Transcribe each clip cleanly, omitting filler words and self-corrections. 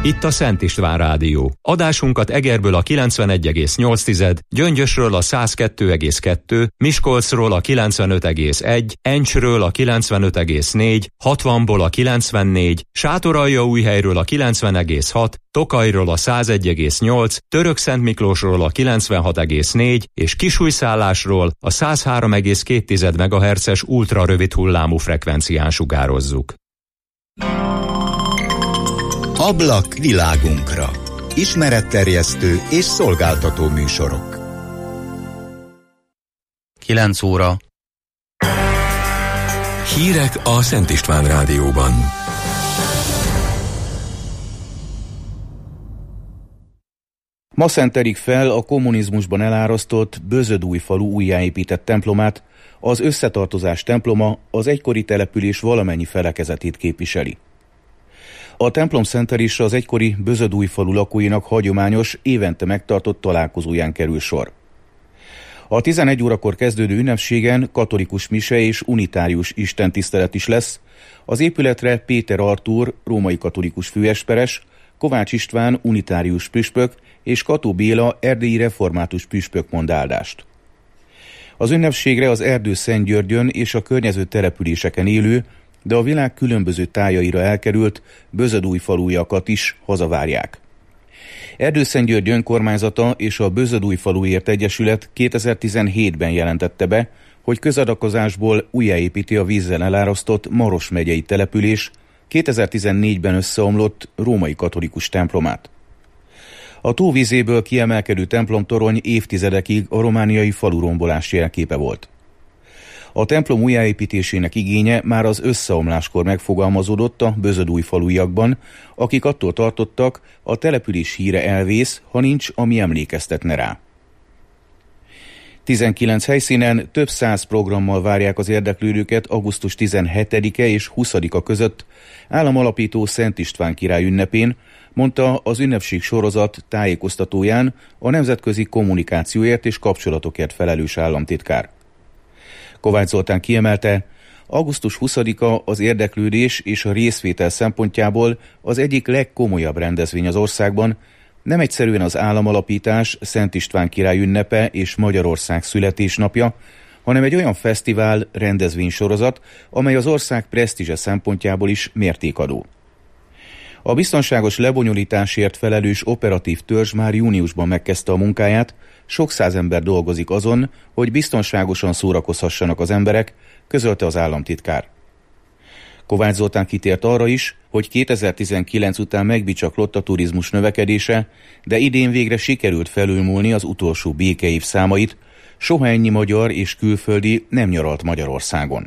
Itt a Szent István Rádió. Adásunkat Egerből a 91,8, Gyöngyösről a 102,2, Miskolcról a 95,1, Encsről a 95,4, 60-ból a 94, Sátoraljaújhelyről a 90,6, Tokajról a 101,8, Törökszentmiklósról a 96,4 és Kisújszállásról a 103,2 MHz-es ultrarövid hullámú frekvencián sugározzuk. Ablak világunkra. Ismeretterjesztő és szolgáltató műsorok. 9 óra. Hírek a Szent István Rádióban. Ma szentelik fel a kommunizmusban elárasztott Bözödújfalu újjáépített templomát. Az Összetartozás temploma az egykori település valamennyi felekezetét képviseli. A templom szentelésre az egykori Bözödújfalu lakóinak hagyományos, évente megtartott találkozóján kerül sor. A 11 órakor kezdődő ünnepségen katolikus mise és unitárius istentisztelet is lesz. Az épületre Péter Artúr, római katolikus főesperes, Kovács István, unitárius püspök és Kató Béla, erdélyi református püspök mond áldást. Az ünnepségre az Erdőszentgyörgyön és a környező településeken élő, de a világ különböző tájaira elkerült bözödújfaluiakat is hazavárják. Erdőszentgyörgy önkormányzata és a Bözödújfaluért Egyesület 2017-ben jelentette be, hogy közadakozásból újjáépíti a vízzel elárasztott Maros megyei település 2014-ben összeomlott római katolikus templomát. A tóvízéből kiemelkedő templomtorony évtizedekig a romániai falurombolás jelképe volt. A templom újjáépítésének igénye már az összeomláskor megfogalmazódott a bözödújfaluiakban, akik attól tartottak, a település híre elvész, ha nincs, ami emlékeztetne rá. 19 helyszínen több 100 programmal várják az érdeklődőket augusztus 17-e és 20-a között államalapító Szent István király ünnepén, mondta az ünnepség sorozat tájékoztatóján a nemzetközi kommunikációért és kapcsolatokért felelős államtitkár. Kovács Zoltán kiemelte, augusztus 20-a az érdeklődés és a részvétel szempontjából az egyik legkomolyabb rendezvény az országban, nem egyszerűen az államalapítás, Szent István király ünnepe és Magyarország születésnapja, hanem egy olyan fesztivál, rendezvénysorozat, amely az ország presztízse szempontjából is mértékadó. A biztonságos lebonyolításért felelős operatív törzs már júniusban megkezdte a munkáját, sok száz ember dolgozik azon, hogy biztonságosan szórakozhassanak az emberek, közölte az államtitkár. Kovács Zoltán kitért arra is, hogy 2019 után megbicsaklott a turizmus növekedése, de idén végre sikerült felülmúlni az utolsó békeév számait, soha ennyi magyar és külföldi nem nyaralt Magyarországon.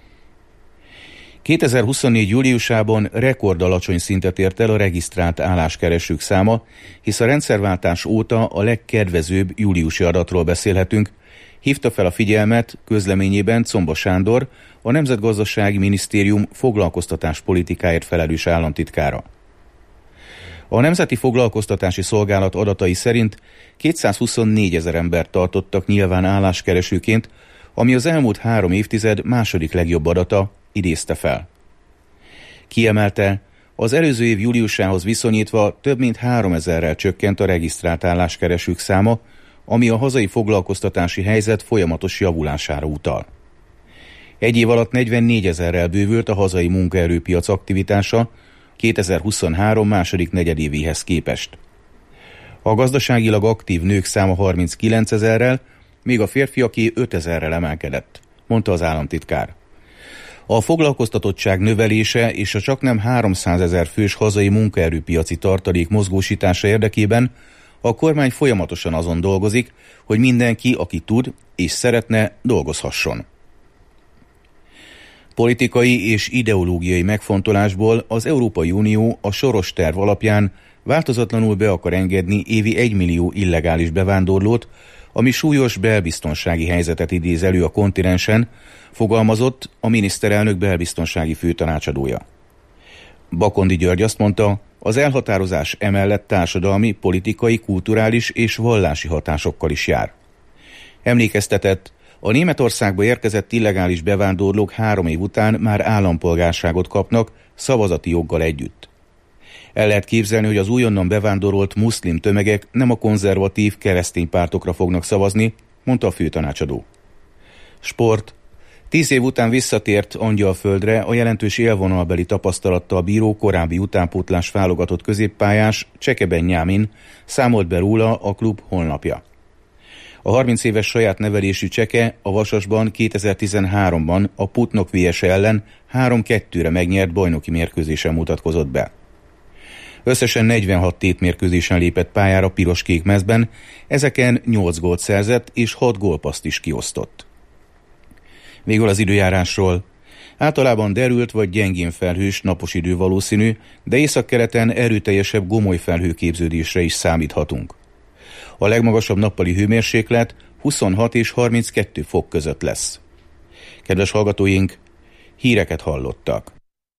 2024. júliusában rekordalacsony szintet ért el a regisztrált álláskeresők száma, hisz a rendszerváltás óta a legkedvezőbb júliusi adatról beszélhetünk, hívta fel a figyelmet közleményében Comba Sándor, a Nemzetgazdasági Minisztérium foglalkoztatáspolitikáért felelős államtitkára. A Nemzeti Foglalkoztatási Szolgálat adatai szerint 224 000 embert tartottak nyilván álláskeresőként, ami az elmúlt 3 évtized második legjobb adata, idézte fel. Kiemelte, az előző év júliusához viszonyítva több mint 3000-rel csökkent a regisztrált álláskeresők száma, ami a hazai foglalkoztatási helyzet folyamatos javulására utal. Egy év alatt 44 000-rel bővült a hazai munkaerőpiac aktivitása 2023 második negyedévéhez képest. A gazdaságilag aktív nők száma 39 000-rel, míg a férfiaké 5 000-rel emelkedett, mondta az államtitkár. A foglalkoztatottság növelése és a csaknem 300 000 fős hazai munkaerőpiaci tartalék mozgósítása érdekében a kormány folyamatosan azon dolgozik, hogy mindenki, aki tud és szeretne, dolgozhasson. Politikai és ideológiai megfontolásból az Európai Unió a Soros terv alapján változatlanul be akar engedni évi 1 millió illegális bevándorlót, ami súlyos belbiztonsági helyzetet idéz elő a kontinensen, fogalmazott a miniszterelnök belbiztonsági főtanácsadója. Bakondi György azt mondta, az elhatározás emellett társadalmi, politikai, kulturális és vallási hatásokkal is jár. Emlékeztetett, a Németországba érkezett illegális bevándorlók 3 év után már állampolgárságot kapnak, szavazati joggal együtt. El lehet képzelni, hogy az újonnan bevándorolt muszlim tömegek nem a konzervatív keresztény pártokra fognak szavazni, mondta a főtanácsadó. Sport. 10 év után visszatért Angyalföldre a jelentős élvonalbeli tapasztalattal bíró korábbi utánpótlás válogatott középpályás Cseke Benjamin, számolt be róla a klub honlapja. A 30 éves saját nevelésű Cseke a Vasasban 2013-ban a Putnok VS ellen 3-2-re megnyert bajnoki mérkőzésen mutatkozott be. Összesen 46 tétmérkőzésen lépett pályára piros-kék mezben, ezeken 8 gólt szerzett és 6 gólpasszt is kiosztott. Végül az időjárásról. Általában derült vagy gyengén felhős napos idő valószínű, de északkeleten erőteljesebb gomoly felhőképződésre is számíthatunk. A legmagasabb nappali hőmérséklet 26 és 32 fok között lesz. Kedves hallgatóink, híreket hallottak.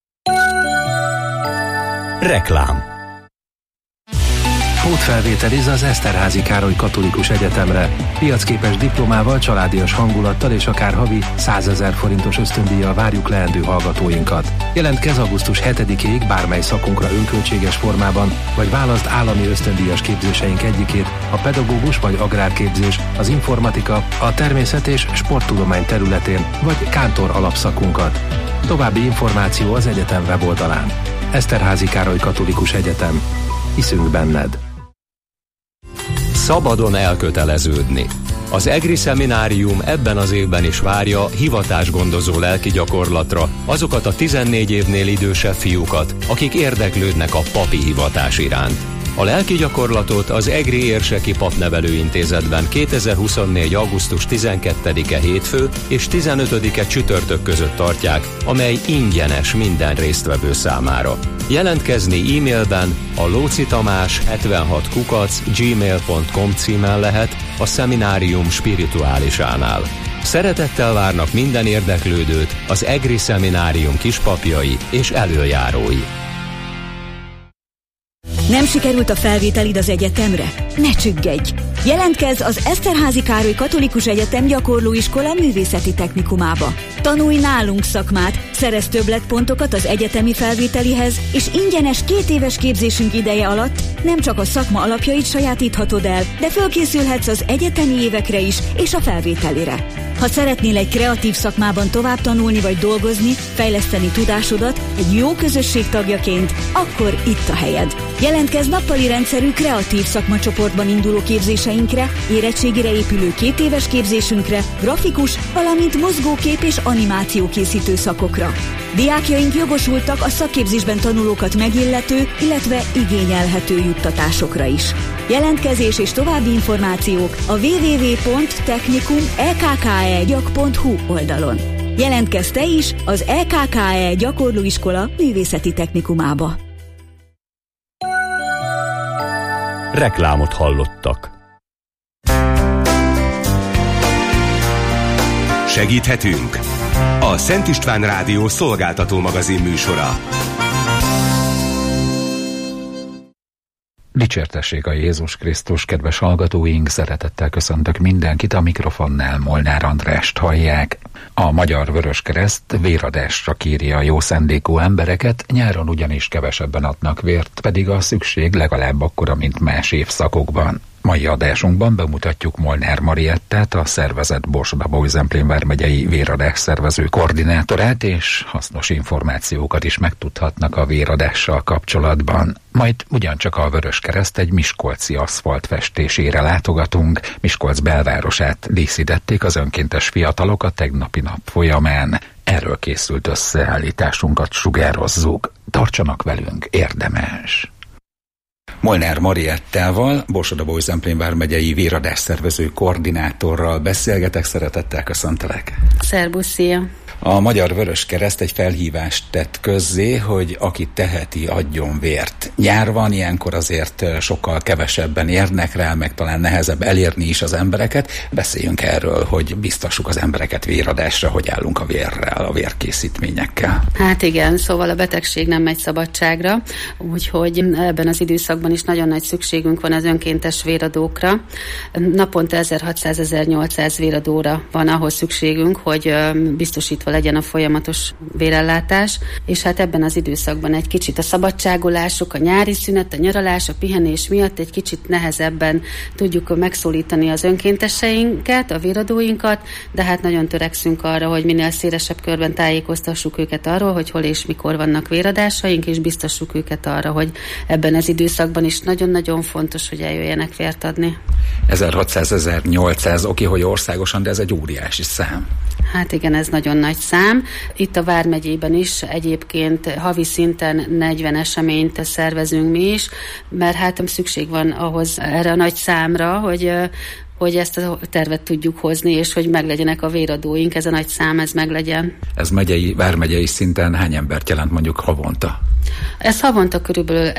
Reklám. Pótfelvételiz az Eszterházy Károly Katolikus Egyetemre. Piacképes diplomával, családias hangulattal és akár havi 100 000 forintos ösztöndíjjal várjuk leendő hallgatóinkat. Jelentkezz augusztus 7-ig bármely szakunkra önköltséges formában, vagy válaszd állami ösztöndíjas képzéseink egyikét, a pedagógus vagy agrárképzés, az informatika, a természet és sporttudomány területén, vagy kántor alapszakunkat. További információ az egyetem weboldalán. Eszterházy Károly Katolikus Egyetem. Hiszünk benned. Szabadon elköteleződni. Az EGRI szeminárium ebben az évben is várja hivatásgondozó lelki gyakorlatra azokat a 14 évnél idősebb fiúkat, akik érdeklődnek a papi hivatás iránt. A lelki gyakorlatot az EGRI Érseki Papnevelőintézetben 2024. augusztus 12-e hétfő és 15-e csütörtök között tartják, amely ingyenes minden résztvevő számára. Jelentkezni e-mailben a locitamás76@gmail.com címen lehet a szeminárium spirituálisánál. Szeretettel várnak minden érdeklődőt az EGRI szeminárium kispapjai és elöljárói. Nem sikerült a felvételid az egyetemre? Ne csüggedj! Jelentkezz az Eszterházy Károly Katolikus Egyetem gyakorlóiskola művészeti technikumába. Tanulj nálunk szakmát, szerezz többletpontokat az egyetemi felvételihez, és ingyenes 2 éves képzésünk ideje alatt nem csak a szakma alapjait sajátíthatod el, de fölkészülhetsz az egyetemi évekre is és a felvételire. Ha szeretnél egy kreatív szakmában tovább tanulni vagy dolgozni, fejleszteni tudásodat egy jó közösség tagjaként, akkor itt a helyed. Jelentkezz nappali rendszerű kreatív szakmacsoportban induló képzéseinkre, érettségire épülő 2 éves képzésünkre, grafikus, valamint mozgókép és animáció készítő szakokra. Diákjaink jogosultak a szakképzésben tanulókat megillető, illetve igényelhető juttatásokra is. Jelentkezés és további információk a www.technikum.ekkegyak.hu oldalon. Jelentkezz te is az EKKE Gyakorlóiskola művészeti technikumába. Reklámot hallottak. Segíthetünk? A Szent István Rádió szolgáltató magazin műsora. Dicsértessék a Jézus Krisztus, kedves hallgatóink, szeretettel köszöntök mindenkit, a mikrofonnál Molnár Andrást hallják. A Magyar Vöröskereszt véradásra kéri a jó szándékú embereket, nyáron ugyanis kevesebben adnak vért, pedig a szükség legalább akkora, mint más évszakokban. Mai adásunkban bemutatjuk Molnár Mariettát, a szervezet Borsod-Abaúj-Zemplén vármegyei véradás szervező koordinátorát, és hasznos információkat is megtudhatnak a véradással kapcsolatban. Majd ugyancsak a Vöröskereszt egy miskolci aszfaltfestésére látogatunk. Miskolc belvárosát díszítették az önkéntes fiatalok a tegnapi nap folyamán. Erről készült összeállításunkat sugározzuk. Tartsanak velünk, érdemes! Molnár Mariettával, Borsod-Abaúj-Zemplén vármegyei véradás szervező koordinátorral beszélgetek, szeretettel köszöntelek. Szerbusz, szia! A Magyar Vöröskereszt egy felhívást tett közzé, hogy aki teheti, adjon vért. Nyár van, ilyenkor azért sokkal kevesebben érnek rá, meg talán nehezebb elérni is az embereket. Beszéljünk erről, hogy biztassuk az embereket véradásra, hogy állunk a vérrel, a vérkészítményekkel. Hát igen, szóval a betegség nem megy szabadságra, úgyhogy ebben az időszakban is nagyon nagy szükségünk van az önkéntes véradókra. Naponta 1600-1800 véradóra van ahhoz szükségünk, hogy biztosítva biztosítva legyen a folyamatos vérellátás, és hát ebben az időszakban egy kicsit a szabadságolások, a nyári szünet, a nyaralás, a pihenés miatt egy kicsit nehezebben tudjuk megszólítani az önkénteseinket, a véradóinkat, de hát nagyon törekszünk arra, hogy minél szélesebb körben tájékoztassuk őket arról, hogy hol és mikor vannak véradásaink, és biztassuk őket arra, hogy ebben az időszakban is nagyon-nagyon fontos, hogy eljöjjenek vért adni. 1600-1800, oké, hogy országosan, de ez egy óriási szám. Hát igen, ez nagyon nagy szám. Itt a Vármegyében is egyébként havi szinten 40 eseményt szervezünk mi is, mert hát szükség van ahhoz erre a nagy számra, hogy ezt a tervet tudjuk hozni, és hogy meglegyenek a véradóink, ez a nagy szám, ez meglegyen. Ez vármegyei szinten hány embert jelent mondjuk havonta? Ez havonta körülbelül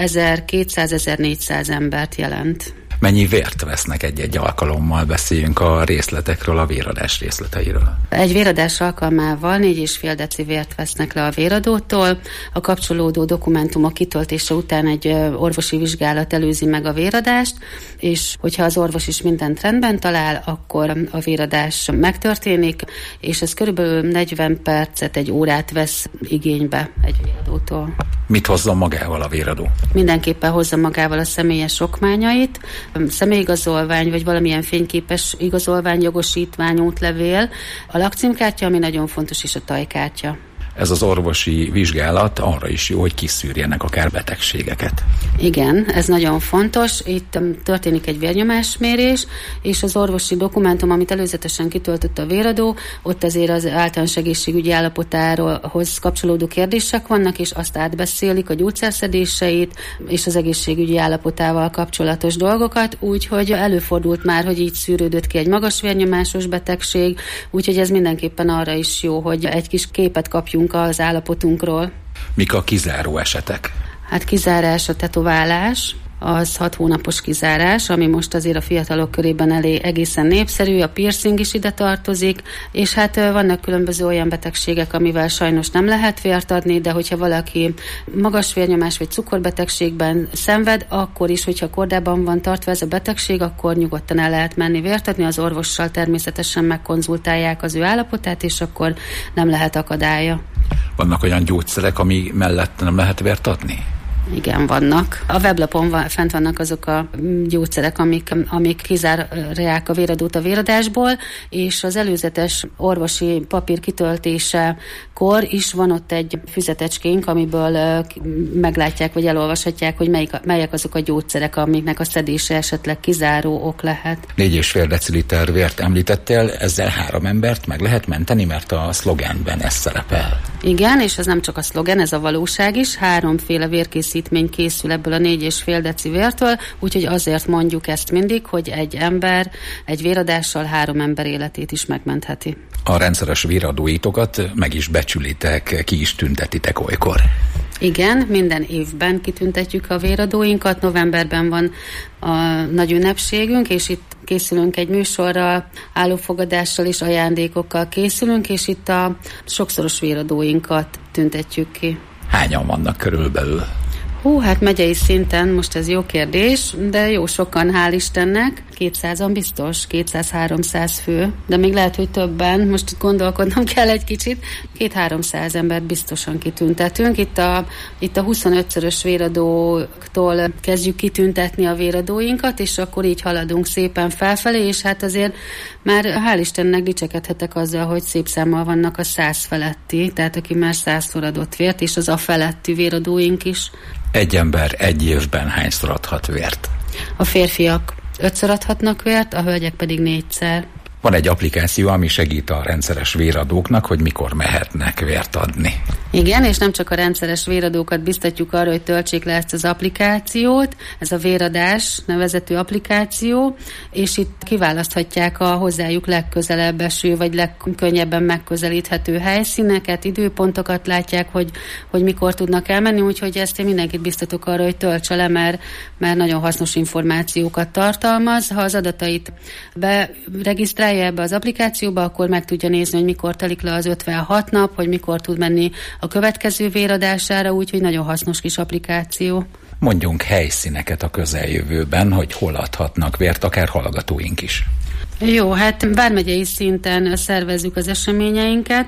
1200-1400 embert jelent. Mennyi vért vesznek egy-egy alkalommal? Beszéljünk a részletekről, a véradás részleteiről. Egy véradás alkalmával 4,5 deci vért vesznek le a véradótól. A kapcsolódó dokumentumok kitöltése után egy orvosi vizsgálat előzi meg a véradást, és hogyha az orvos is mindent rendben talál, akkor a véradás megtörténik, és ez körülbelül 40 percet, egy órát vesz igénybe egy véradótól. Mit hozzon magával a véradó? Mindenképpen hozza magával a személyes okmányait, személyigazolvány, vagy valamilyen fényképes igazolvány, jogosítvány, útlevél, a lakcímkártya, ami nagyon fontos, és a tajkártya. Ez az orvosi vizsgálat arra is jó, hogy kiszűrjenek akár betegségeket. Igen, ez nagyon fontos. Itt történik egy vérnyomásmérés, és az orvosi dokumentum, amit előzetesen kitöltött a véradó, ott azért az általános egészségügyi állapotához kapcsolódó kérdések vannak, és azt átbeszélik a gyógyszerszedéseit, és az egészségügyi állapotával kapcsolatos dolgokat, úgyhogy előfordult már, hogy így szűrődött ki egy magas vérnyomásos betegség, úgyhogy ez mindenképpen arra is jó, hogy egy kis képet kapjunk az állapotunkról. Mik a kizáró esetek? Hát kizárás a tetoválás, az 6 hónapos kizárás, ami most azért a fiatalok körében egészen népszerű, a piercing is ide tartozik, és hát vannak különböző olyan betegségek, amivel sajnos nem lehet vért adni, de hogyha valaki magas vérnyomás vagy cukorbetegségben szenved, akkor is, hogyha kordában van tartva ez a betegség, akkor nyugodtan el lehet menni vért adni, az orvossal természetesen megkonzultálják az ő állapotát, és akkor nem lehet akadálya. Vannak olyan gyógyszerek, ami mellett nem lehet vért adni? Igen, vannak. A weblapon fent vannak azok a gyógyszerek, amik kizárják a véradót a véradásból, és az előzetes orvosi papír kitöltésekor is van ott egy füzetecskénk, amiből meglátják, vagy elolvashatják, hogy melyek azok a gyógyszerek, amiknek a szedése esetleg kizáró ok lehet. 4,5 deciliter vért említettél, ezzel 3 embert meg lehet menteni, mert a szlogenben ez szerepel. Igen, és ez nem csak a szlogen, ez a valóság is. 3 féle vérkészítmény készül ebből a 4,5 deci vértől, úgyhogy azért mondjuk ezt mindig, hogy egy ember egy véradással 3 ember életét is megmentheti. A rendszeres véradóitokat meg is becsülitek, ki is tüntetitek olykor. Igen, minden évben kitüntetjük a véradóinkat, novemberben van a nagy ünnepségünk, és itt készülünk egy műsorral, állófogadással és ajándékokkal készülünk, és itt a sokszoros véradóinkat tüntetjük ki. Hányan vannak körülbelül? Hát megyei szinten, most ez jó kérdés, de jó sokan, hál' Istennek, 200-an biztos, 200-300 fő, de még lehet, hogy többen, most gondolkodnom kell egy kicsit, 200-300 embert biztosan kitüntetünk. Itt a 25-szörös véradóktól kezdjük kitüntetni a véradóinkat, és akkor így haladunk szépen felfelé, és hát azért már hál' Istennek dicsekedhetek azzal, hogy szép számmal vannak a 100 feletti, tehát aki már 100-szor adott vért, és az a feletti véradóink is. Egy ember egy évben hányszor adhat vért? A férfiak 5-ször adhatnak vért, a hölgyek pedig 4-szer. Van egy applikáció, ami segít a rendszeres véradóknak, hogy mikor mehetnek vért adni. Igen, és nem csak a rendszeres véradókat biztatjuk arra, hogy töltsék le ezt az applikációt, ez a Véradás nevezetű applikáció, és itt kiválaszthatják a hozzájuk legközelebb eső, vagy legkönnyebben megközelíthető helyszíneket, időpontokat, látják, hogy mikor tudnak elmenni, úgyhogy ezt én mindenkit biztatok arra, hogy töltse le, mert nagyon hasznos információkat tartalmaz. Ha az adatait beregisztrálja ebbe az applikációba, akkor meg tudja nézni, hogy mikor telik le az 56 nap, hogy mikor tud menni a következő véradására, úgyhogy nagyon hasznos kis applikáció. Mondjunk helyszíneket a közeljövőben, hogy hol adhatnak vért, akár hallgatóink is. Jó, hát vármegyei szinten szervezzük az eseményeinket.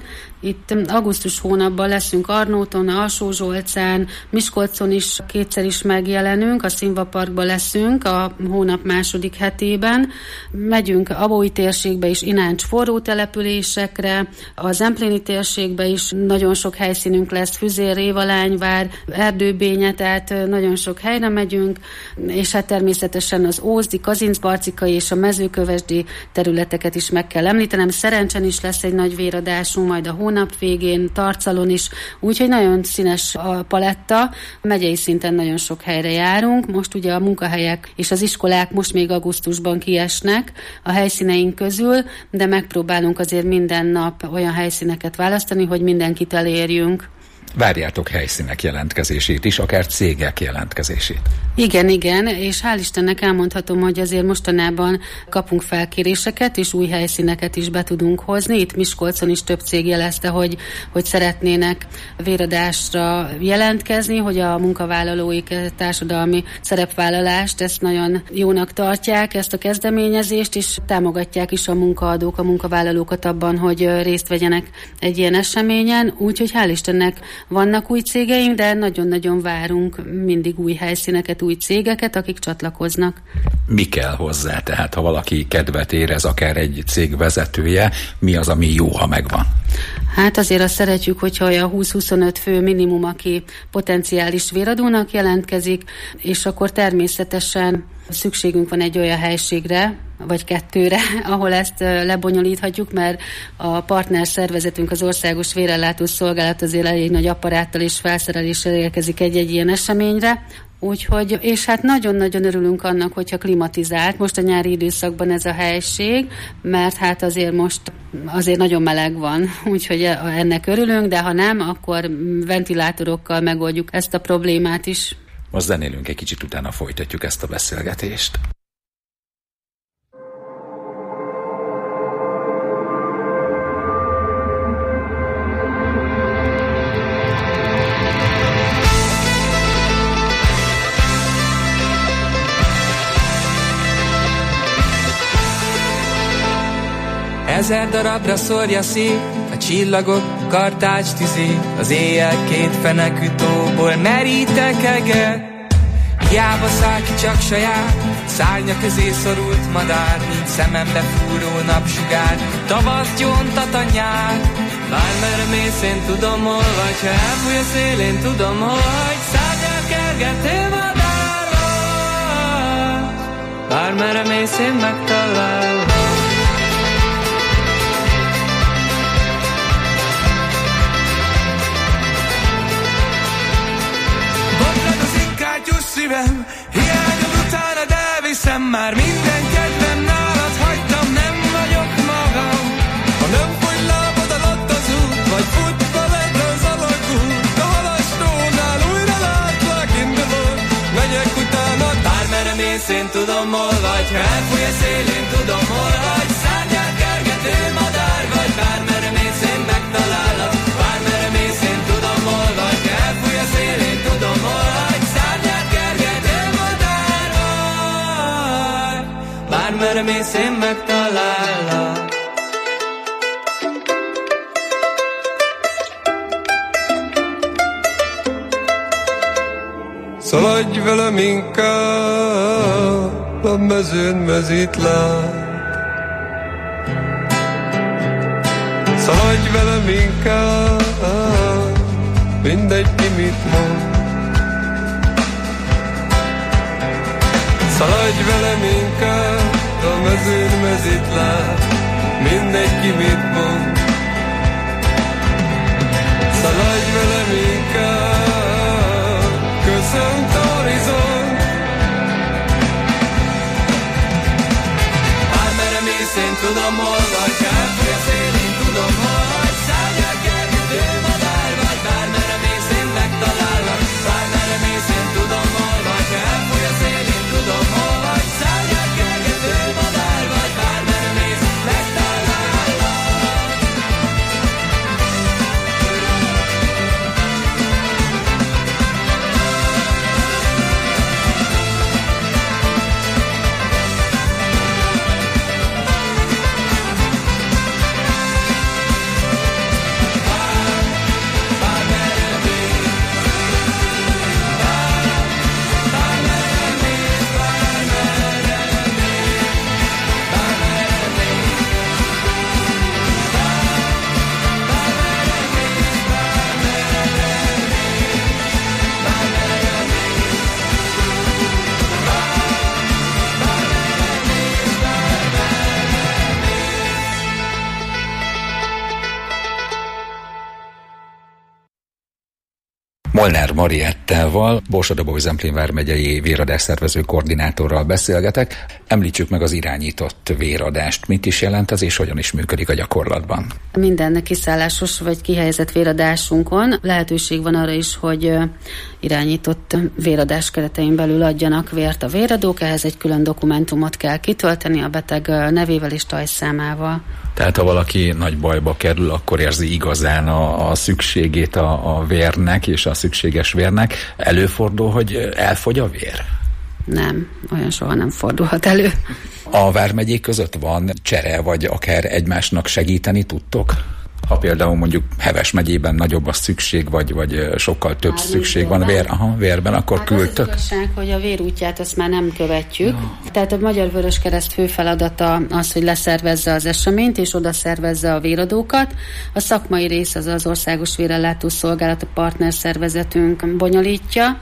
Itt augusztus hónapban leszünk Arnóton, Alsó-Zsolcán, Miskolcon is kétszer is megjelenünk, a Színva Parkban leszünk a hónap második hetében. Megyünk Abói térségbe is, Ináncs forró településekre, a Zempléni térségbe is nagyon sok helyszínünk lesz, Füzér, Révalányvár, Erdőbénye, tehát nagyon sok helyre megyünk, és hát természetesen az Ózdi, Kazincbarcikai és a Mezőkövesdi területeket is meg kell említenem. Szerencsen is lesz egy nagy véradásunk, majd a hónap végén, Tarcalon is, úgyhogy nagyon színes a paletta. Megyei szinten nagyon sok helyre járunk. Most ugye a munkahelyek és az iskolák most még augusztusban kiesnek a helyszíneink közül, de megpróbálunk azért minden nap olyan helyszíneket választani, hogy mindenkit elérjünk. Várjátok helyszínek jelentkezését is, akár cégek jelentkezését. Igen, és hál' Istennek elmondhatom, hogy azért mostanában kapunk felkéréseket, és új helyszíneket is be tudunk hozni. Itt Miskolcon is több cég jelezte, hogy véradásra jelentkezni, hogy a munkavállalóik társadalmi szerepvállalást ezt nagyon jónak tartják, ezt a kezdeményezést, és támogatják is a munkaadók, a munkavállalókat abban, hogy részt vegyenek egy ilyen eseményen. Úgyhogy hál' Istennek vannak új cégeink, de nagyon-nagyon várunk mindig új helyszíneket, új cégeket, akik csatlakoznak. Mi kell hozzá? Tehát ha valaki kedvet érez, akár egy cég vezetője, mi az, ami jó, ha megvan? Hát azért azt szeretjük, hogyha olyan 20-25 fő minimum, aki potenciális véradónak jelentkezik, és akkor természetesen szükségünk van egy olyan helységre, vagy 2-re, ahol ezt lebonyolíthatjuk, mert a partner szervezetünk, az Országos Vérellátó Szolgálat azért elég nagy apparáttal és felszereléssel érkezik egy-egy ilyen eseményre. Úgyhogy, és hát nagyon-nagyon örülünk annak, hogyha klimatizált most a nyári időszakban ez a helység, mert hát azért nagyon meleg van, úgyhogy ennek örülünk, de ha nem, akkor ventilátorokkal megoldjuk ezt a problémát is. Most zenélünk egy kicsit, utána folytatjuk ezt a beszélgetést. Ezer darabra szórja szét a csillagok kartács tüzét, az éjjel két fenekű tóból merítek eget. Hiába száll ki csak saját, szárnya közé szorult madár, nincs szemembe fúró napsugár, tavasz gyóntat a nyár. Bármerre mész, én tudom hol vagy, ha elfúj a szél, én tudom hogy szárnyal kergető madár vagy. Bármerre mész, én megtalálom. Szívem, hiányod utánad elviszem, már minden kedvem nálad hagytam, nem vagyok magam. Ha nem fogy lábad alatt az út, vagy fut veled az alagút, a halastónál újra látlak, indulok, megyek utána. Bármerre mész, én tudom hol vagy, ha elfúj a szél, én tudom hol vagy, szárnyal kergető madár vagy. Bármerre mész, én megtalállak, bármerre mész, én tudom hol vagy, ha elfúj a szél, én tudom hol vagy. Bármerre mész, én megtalállak. Szaladj velem inkább, a mezőn mezítláb. Szaladj velem inkább, mindegy ki mit mond. Szaladj velem inkább, a mezőn mezítláb, mindegy ki mit mond. Szaladj velem inkább, köszönt a horizont. Bármerre mész, én tudom hol vagy, elfúj a szél, én tudom hol vagy, szárnyal kergető madár vagy. Bármerre mész, én megtalállak, bármerre mész, én tudom hol vagy, elfúj a szél, én tudom hol vagy, szárnyal kergető madár vagy. Bármerre mész, megtalállak. Molnár Mariettával, Borsod-Abaúj-Zemplén vármegyei véradásszervező koordinátorral beszélgetek. Említsük meg az irányított véradást. Mit is jelent ez, és hogyan is működik a gyakorlatban? Minden kiszállásos vagy kihelyezett véradásunkon lehetőség van arra is, hogy irányított véradás keretein belül adjanak vért a véradók. Ehhez egy külön dokumentumot kell kitölteni a beteg nevével és tajszámával. Tehát ha valaki nagy bajba kerül, akkor érzi igazán a szükségét a vérnek és a szükséges vérnek. Előfordul, hogy elfogy a vér? Nem, olyan soha nem fordulhat elő. A vármegyék között van csere, vagy akár egymásnak segíteni tudtok? Ha például mondjuk Heves megyében nagyobb a szükség, vagy sokkal több szükség van vérben, akkor küldtök? Az igazság, hogy a vérútját azt már nem követjük. Ja. Tehát a Magyar Vöröskereszt fő feladata az, hogy leszervezze az eseményt, és oda szervezze a véradókat. A szakmai rész az Országos Vérellátó Szolgálat, a partnerszervezetünk bonyolítja,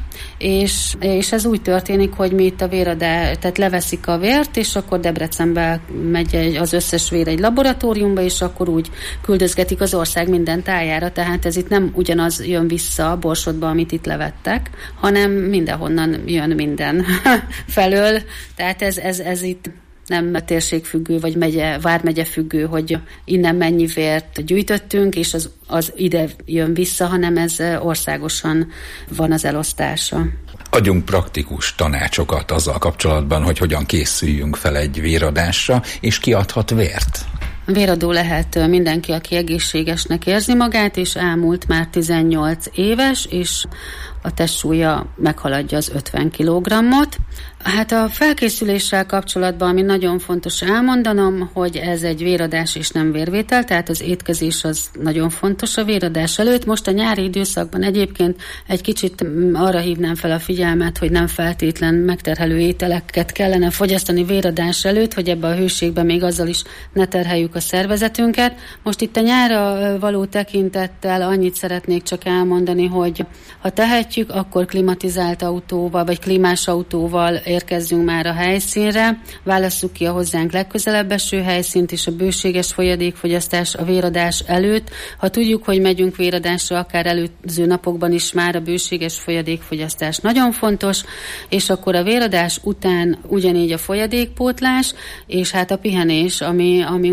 és ez úgy történik, hogy mi itt tehát leveszik a vért, és akkor Debrecenbe megy az összes vér egy laboratóriumba, és akkor úgy küldözgetik az ország minden tájára, tehát ez itt nem ugyanaz jön vissza Borsodba, amit itt levettek, hanem mindenhonnan jön minden felől, tehát ez itt nem térségfüggő, vagy vármegye függő, hogy innen mennyi vért gyűjtöttünk, és az ide jön vissza, hanem ez országosan van az elosztása. Adjunk praktikus tanácsokat azzal kapcsolatban, hogy hogyan készüljünk fel egy véradásra, és ki adhat vért? Véradó lehet mindenki, aki egészségesnek érzi magát, és elmúlt már 18 éves, és a testsúlya meghaladja az 50 kg-ot. Hát a felkészüléssel kapcsolatban, ami nagyon fontos elmondanom, hogy ez egy véradás és nem vérvétel, tehát az étkezés az nagyon fontos a véradás előtt. Most a nyári időszakban egyébként egy kicsit arra hívnám fel a figyelmet, hogy nem feltétlen megterhelő ételeket kellene fogyasztani véradás előtt, hogy ebbe a hőségbe még azzal is ne terheljük a szervezetünket. Most itt a nyárra való tekintettel annyit szeretnék csak elmondani, hogy ha tehetjük, akkor klimatizált autóval, vagy klímás autóval érkezzünk már a helyszínre, válasszuk ki a hozzánk legközelebb eső helyszínt, és a bőséges folyadékfogyasztás a véradás előtt. Ha tudjuk, hogy megyünk véradásra, akár előző napokban is már a bőséges folyadékfogyasztás nagyon fontos, és akkor a véradás után ugyanígy a folyadékpótlás, és hát a pihenés, ami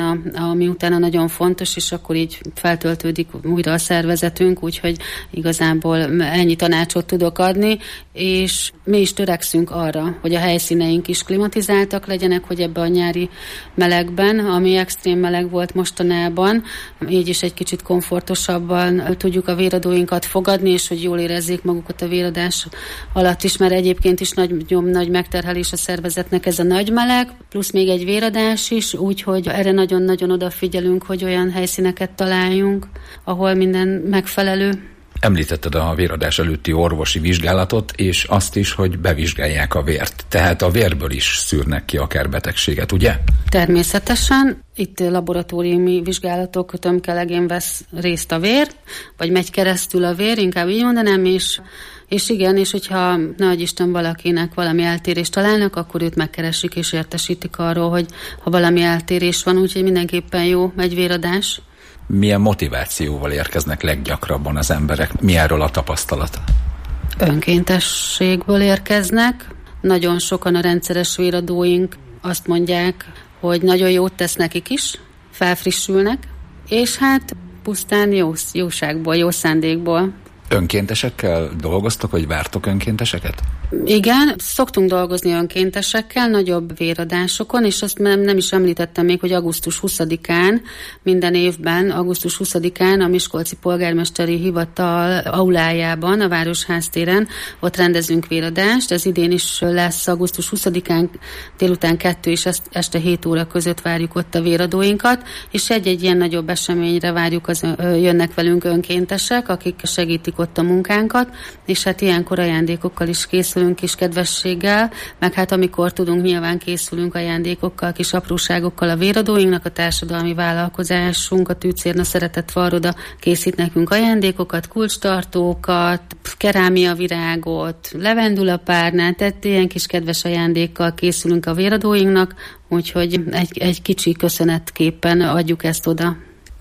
utána nagyon fontos, és akkor így feltöltődik újra a szervezetünk, úgyhogy igazából ennyi tanácsot tudok adni, és mi is törekszünk arra, hogy a helyszíneink is klimatizáltak legyenek, hogy ebbe a nyári melegben, ami extrém meleg volt mostanában, így is egy kicsit komfortosabban tudjuk a véradóinkat fogadni, és hogy jól érezzék magukat a véradás alatt is, mert egyébként is nagy megterhelés a szervezetnek ez a nagy meleg, plusz még egy véradás is, úgyhogy erre nagyon-nagyon odafigyelünk, hogy olyan helyszíneket találjunk, ahol minden megfelelő. Említetted a véradás előtti orvosi vizsgálatot, és azt is, hogy bevizsgálják a vért. Tehát a vérből is szűrnek ki akár betegséget, ugye? Természetesen. Itt laboratóriumi vizsgálatok tömkelegén vesz részt a vér, vagy megy keresztül a vér, inkább így mondanám, és igen, és hogyha nagyisten valakinek valami eltérést találnak, akkor őt megkeressük és értesítik arról, hogy ha valami eltérés van, úgyhogy mindenképpen jó egy véradás. Milyen motivációval érkeznek leggyakrabban az emberek? Mi erről a tapasztalat? Önkéntességből érkeznek. Nagyon sokan a rendszeres véradóink azt mondják, hogy nagyon jót tesz nekik is, felfrissülnek, és hát pusztán jóságból, jó szándékból. Önkéntesekkel dolgoztok, vagy vártok önkénteseket? Igen, szoktunk dolgozni önkéntesekkel, nagyobb véradásokon, és azt nem is említettem még, hogy augusztus 20-án, minden évben, augusztus 20-án a Miskolci Polgármesteri Hivatal aulájában, a Városház-téren, ott rendezünk véradást. Ez idén is lesz augusztus 20-án, délután 2 és este 7 óra között várjuk ott a véradóinkat, és egy ilyen nagyobb eseményre várjuk, jönnek velünk önkéntesek, akik segítik ott a munkánkat, és hát ilyenkor ajándékokkal is készülünk, kis kedvességgel, meg hát amikor tudunk, nyilván készülünk ajándékokkal, kis apróságokkal a véradóinknak, a társadalmi vállalkozásunk, a Tűcérna Szeretett Varroda készít nekünk ajándékokat, kulcstartókat, kerámiavirágot, levendulapárnát, tehát ilyen kis kedves ajándékkal készülünk a véradóinknak, úgyhogy egy kicsi köszönetképpen adjuk ezt oda.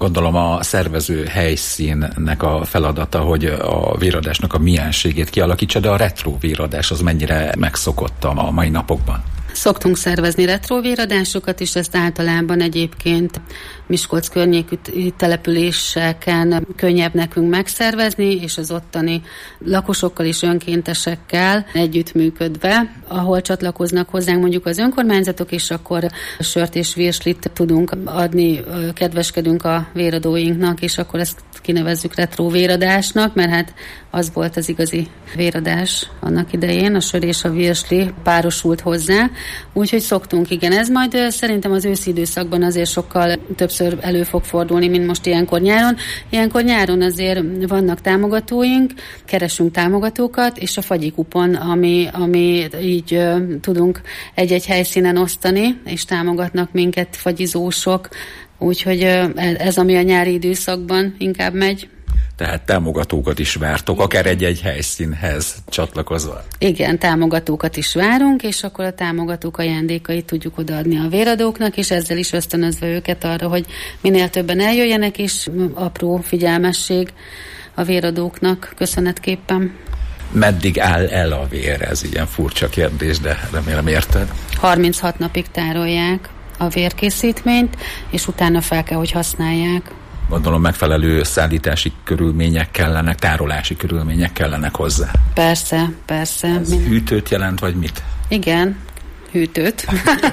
Gondolom a szervező helyszínnek a feladata, hogy a véradásnak a mienségét kialakítsa, de a retro véradás az mennyire megszokott a mai napokban? Szoktunk szervezni retrovéradásokat is, ezt általában egyébként Miskolc környékű településeken könnyebb nekünk megszervezni, és az ottani lakosokkal és önkéntesekkel együttműködve, ahol csatlakoznak hozzánk mondjuk az önkormányzatok, és akkor sört és virslit tudunk adni, kedveskedünk a véradóinknak, és akkor ezt kinevezzük retrovéradásnak, mert hát az volt az igazi véradás annak idején, a sör és a virsli párosult hozzá. Úgyhogy szoktunk, igen. Ez majd szerintem az őszi időszakban azért sokkal többször elő fog fordulni, mint most ilyenkor nyáron. Ilyenkor nyáron azért vannak támogatóink, keresünk támogatókat, és a fagyikupon, ami így tudunk egy-egy helyszínen osztani, és támogatnak minket fagyizósok. Úgyhogy ez, ami a nyári időszakban inkább megy. Tehát támogatókat is vártok, akár egy-egy helyszínhez csatlakozva. Igen, támogatókat is várunk, és akkor a támogatók ajándékait tudjuk odaadni a véradóknak, és ezzel is ösztönözve őket arra, hogy minél többen eljöjjenek, és apró figyelmesség a véradóknak köszönetképpen. Meddig áll el a vér? Ez ilyen furcsa kérdés, de remélem érted. 36 napig tárolják a vérkészítményt, és utána fel kell, hogy használják. Gondolom megfelelő szállítási körülmények kellenek, tárolási körülmények kellenek hozzá. Persze. Ez hűtőt jelent, vagy mit? Igen, hűtőt.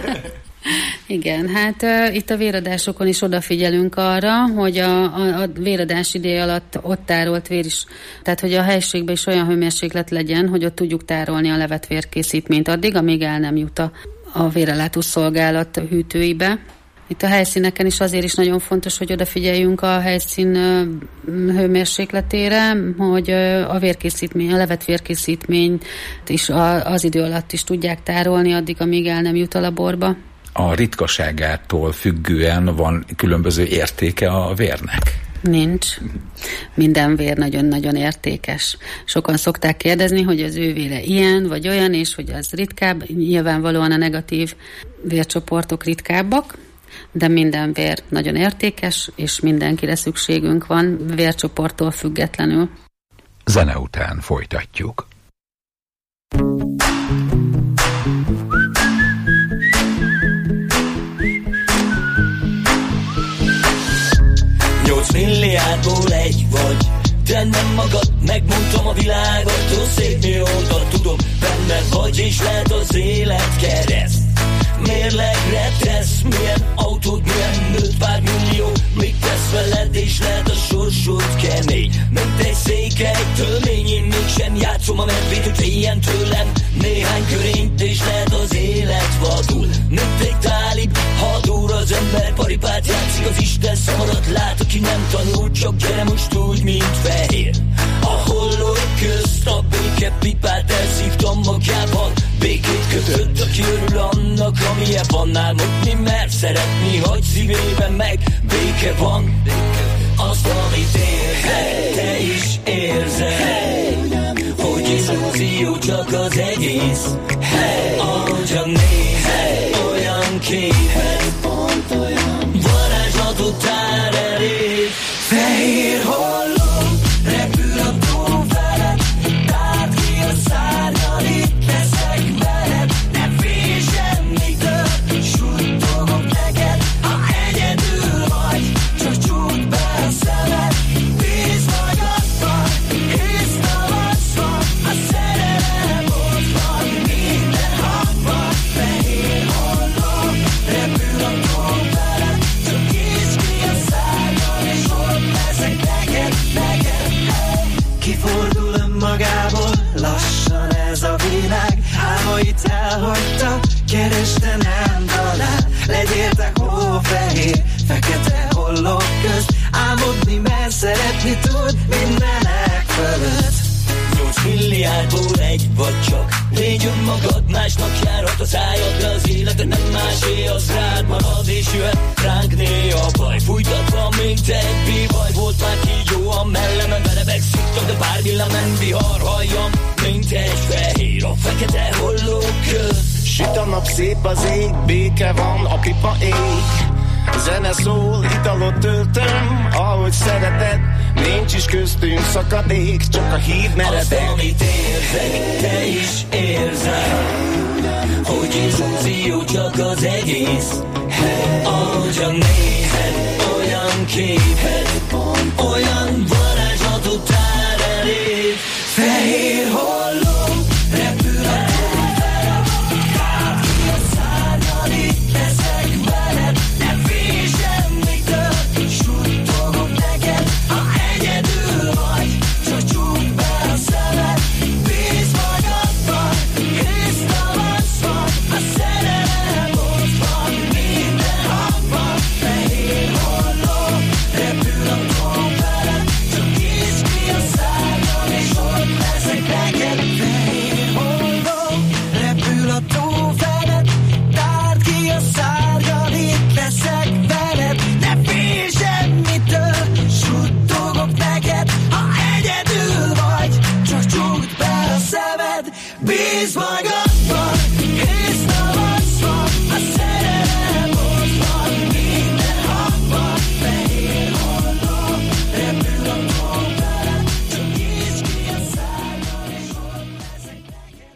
Igen, hát itt a véradásokon is odafigyelünk arra, hogy a véradás ideje alatt ott tárolt vér is, tehát hogy a helységben is olyan hőmérséklet legyen, hogy ott tudjuk tárolni a levett vérkészítményt addig, amíg el nem jut a vérellátó szolgálat hűtőibe. Itt a helyszíneken is azért is nagyon fontos, hogy odafigyeljünk a helyszín hőmérsékletére, hogy a levett vérkészítményt is az idő alatt is tudják tárolni, addig, amíg el nem jut a laborba. A ritkaságától függően van különböző értéke a vérnek? Nincs. Minden vér nagyon-nagyon értékes. Sokan szokták kérdezni, hogy az ő vére ilyen vagy olyan, és hogy az ritkább. Nyilvánvalóan a negatív vércsoportok ritkábbak, de minden vér nagyon értékes, és mindenkire szükségünk van, vércsoporttól függetlenül. Zene után folytatjuk. Milliárdból egy vagy, de nem magad, megmondtam a világot, ó szép mióta tudom, benne vagy, és lehet az élet kereszt. Mérlegre tesz, milyen autód, milyen nőtt, pár millió, még tesz veled, és lehet a sorsod kemény. Mint egy székely tölmény, én mégsem játszom a medvét, hogy féljen tőlem néhány körényt, és lehet az élet vadul. Mint egy tálib hadúr, az ember paripát játszik, az Isten szamarat lát, aki nem tanul, csak gyere most úgy, mint fehér. A hollók közt a béke pipát elszívtam magjában, békét kötött, aki örül annak, amilyen van, álmodni mer szeretni, hogy szívében meg béke van. Azt, amit érzed, te is érzed, hogy illúzió csak az egész. Ahogyan nézed, olyan képet, varázslatot tár elég. Fehér holló, repül a tó veled, tárd ki a szárnyal, itt leszek veled. Ne félj semmitől, suttogok neked, ha egyedül vagy, csak csukd be a szemed. Bízz magadban, hisz tavasz van, a szerelem ott van, minden hangban. Fehér holló, repül a tó veled, csak nyisd ki a szárnyal, és ott leszek neked. Kifordul önmagából, lassan ez a világ, álmait elhagyta, kereste nem talál. Legyél te hófehér, fekete hollók közt, álmodni mer, szeretni tud mindenek fölött. 8 milliárdból egy vagy csak, légy önmagad, másnak járhat a szájad, de az élete nem másé, az rád marad, és jöhet ránk néha baj. Fújtatva, mint egy bivaj, volt már kígyó a mellemen, verebeg szittak, de pár villám nem vihar, halljam, mint egy fehér a fekete hollók közt. Süt a nap, szép az ég, béke van, a pipa ég. Zene szól, italot töltöm, nincs is köztünk szakadék, csak a híd meredek. Azt, amit érzek, te is érzed, hogy illúzió csak az egész. Ahogyan nézed, olyan képed, olyan varázslatot tár eléd. Fehér holló, repül a tófelem, kárt ki a szárnyad, itt leszek veled. Ne félj semmitől, suttogok neked, ha egyedül vagy, csak csukd be a szemed. Bízz magadban, hisz tavasz van, a szerelem ott van, minden hangban. Fehér holló, repül a tófelem, csak nyisd ki a szárnyad, és ott leszek neked. Fehér holló, repül a tófelem, tárd ki a szárnyad, itt leszek veled. Ne félj semmitől, suttogok neked, ha egyedül vagy, csak csukd be a szemed. Bízz magadban, hisz tavasz van, a szerelem ott van, minden hangban. Fehér holló, repül a tófelem, csak nyisd ki a szárnyad, és ott leszek neked.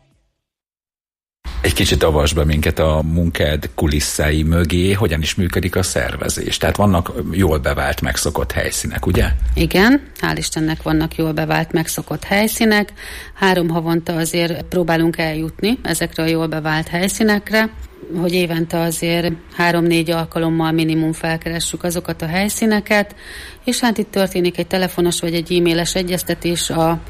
Egy kicsit avasd be minket a munkád kulisszái mögé, hogyan is működik a szervezés. Tehát vannak jól bevált, megszokott helyszínek, ugye? Igen, hál' Istennek vannak jól bevált, megszokott helyszínek. 3 havonta azért próbálunk eljutni ezekre a jól bevált helyszínekre, hogy évente azért 3-4 alkalommal minimum felkeressük azokat a helyszíneket, és hát itt történik egy telefonos vagy egy e-mailes egyeztetés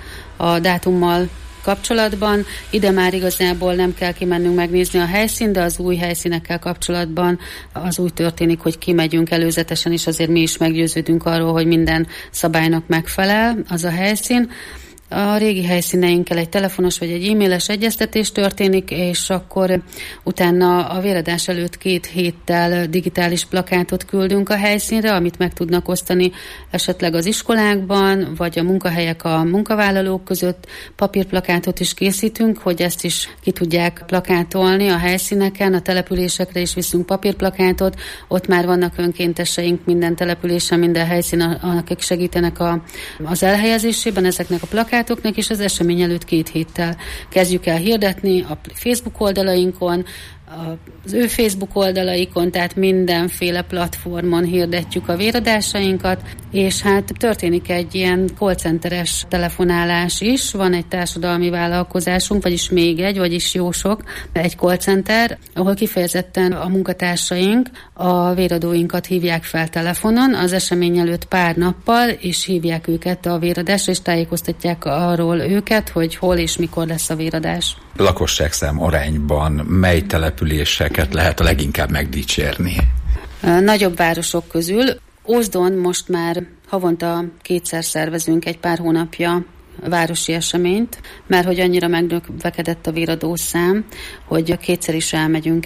a dátummal kapcsolatban. Ide már igazából nem kell kimennünk megnézni a helyszínt, de az új helyszínekkel kapcsolatban az úgy történik, hogy kimegyünk előzetesen, és azért mi is meggyőződünk arról, hogy minden szabálynak megfelel az a helyszín. A régi helyszíneinkkel egy telefonos vagy egy e-mailes egyeztetés történik, és akkor utána a véradás előtt 2 héttel digitális plakátot küldünk a helyszínre, amit meg tudnak osztani esetleg az iskolákban, vagy a munkahelyek a munkavállalók között. Papírplakátot is készítünk, hogy ezt is ki tudják plakátolni a helyszíneken, a településekre is viszünk papírplakátot. Ott már vannak önkénteseink minden településen, minden helyszínen, akik segítenek az elhelyezésében ezeknek a plakátoknak, és az esemény előtt 2 héttel kezdjük el hirdetni a Facebook oldalainkon, az ő Facebook oldalaikon, tehát mindenféle platformon hirdetjük a véradásainkat, és hát történik egy ilyen call centeres telefonálás is, van egy társadalmi vállalkozásunk, vagyis jó sok, egy call center, ahol kifejezetten a munkatársaink a véradóinkat hívják fel telefonon az esemény előtt pár nappal, és hívják őket a véradásra, és tájékoztatják arról őket, hogy hol és mikor lesz a véradás. Lakosságszám arányban mely településeket lehet a leginkább megdicsérni? Nagyobb városok közül Ózdon most már havonta 2-szer szervezünk egy pár hónapja városi eseményt, mert hogy annyira megnövekedett a véradószám, hogy 2-szer is elmegyünk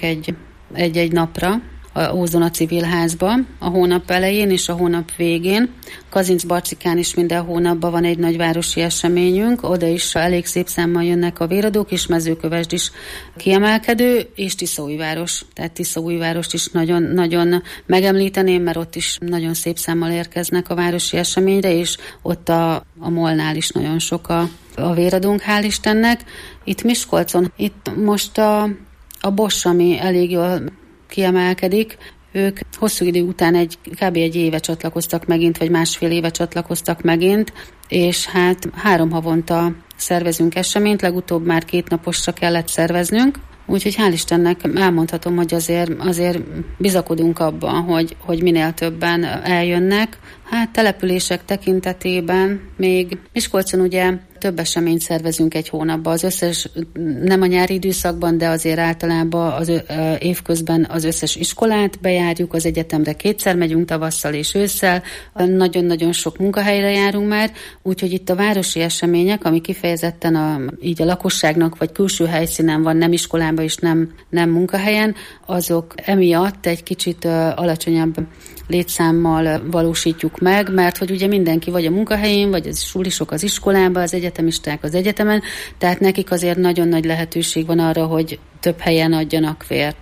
egy napra a Ózdon a civil házba a hónap elején és a hónap végén. Kazincbarcikán is minden hónapban van egy nagyvárosi eseményünk, oda is elég szép számmal jönnek a véradók, és Mezőkövesd is kiemelkedő, és Tiszaújváros. Tehát Tiszaújvárost is nagyon, nagyon megemlíteném, mert ott is nagyon szép számmal érkeznek a városi eseményre, és ott a Molnál is nagyon sok a véradónk, hál' Istennek. Itt Miskolcon, itt most a Bosch, ami elég jól kiemelkedik. Ők hosszú idő után kb. egy éve csatlakoztak megint, vagy 1,5 éve csatlakoztak megint, és hát 3 havonta szervezünk eseményt, legutóbb már 2 naposra kellett szerveznünk, úgyhogy hál' Istennek elmondhatom, hogy azért bizakodunk abban, hogy minél többen eljönnek. Hát települések tekintetében még Miskolcon ugye több eseményt szervezünk egy hónapban. Az összes, nem a nyári időszakban, de azért általában az évközben az összes iskolát bejárjuk, az egyetemre 2-szer megyünk tavasszal és ősszel, nagyon-nagyon sok munkahelyre járunk már, úgyhogy itt a városi események, ami kifejezetten így a lakosságnak vagy külső helyszínen van, nem iskolában és nem munkahelyen, azok emiatt egy kicsit alacsonyabb létszámmal valósítjuk meg, mert hogy ugye mindenki vagy a munkahelyén, vagy az sulisok az iskolában, az egyetemisták az egyetemen, tehát nekik azért nagyon nagy lehetőség van arra, hogy több helyen adjanak vért.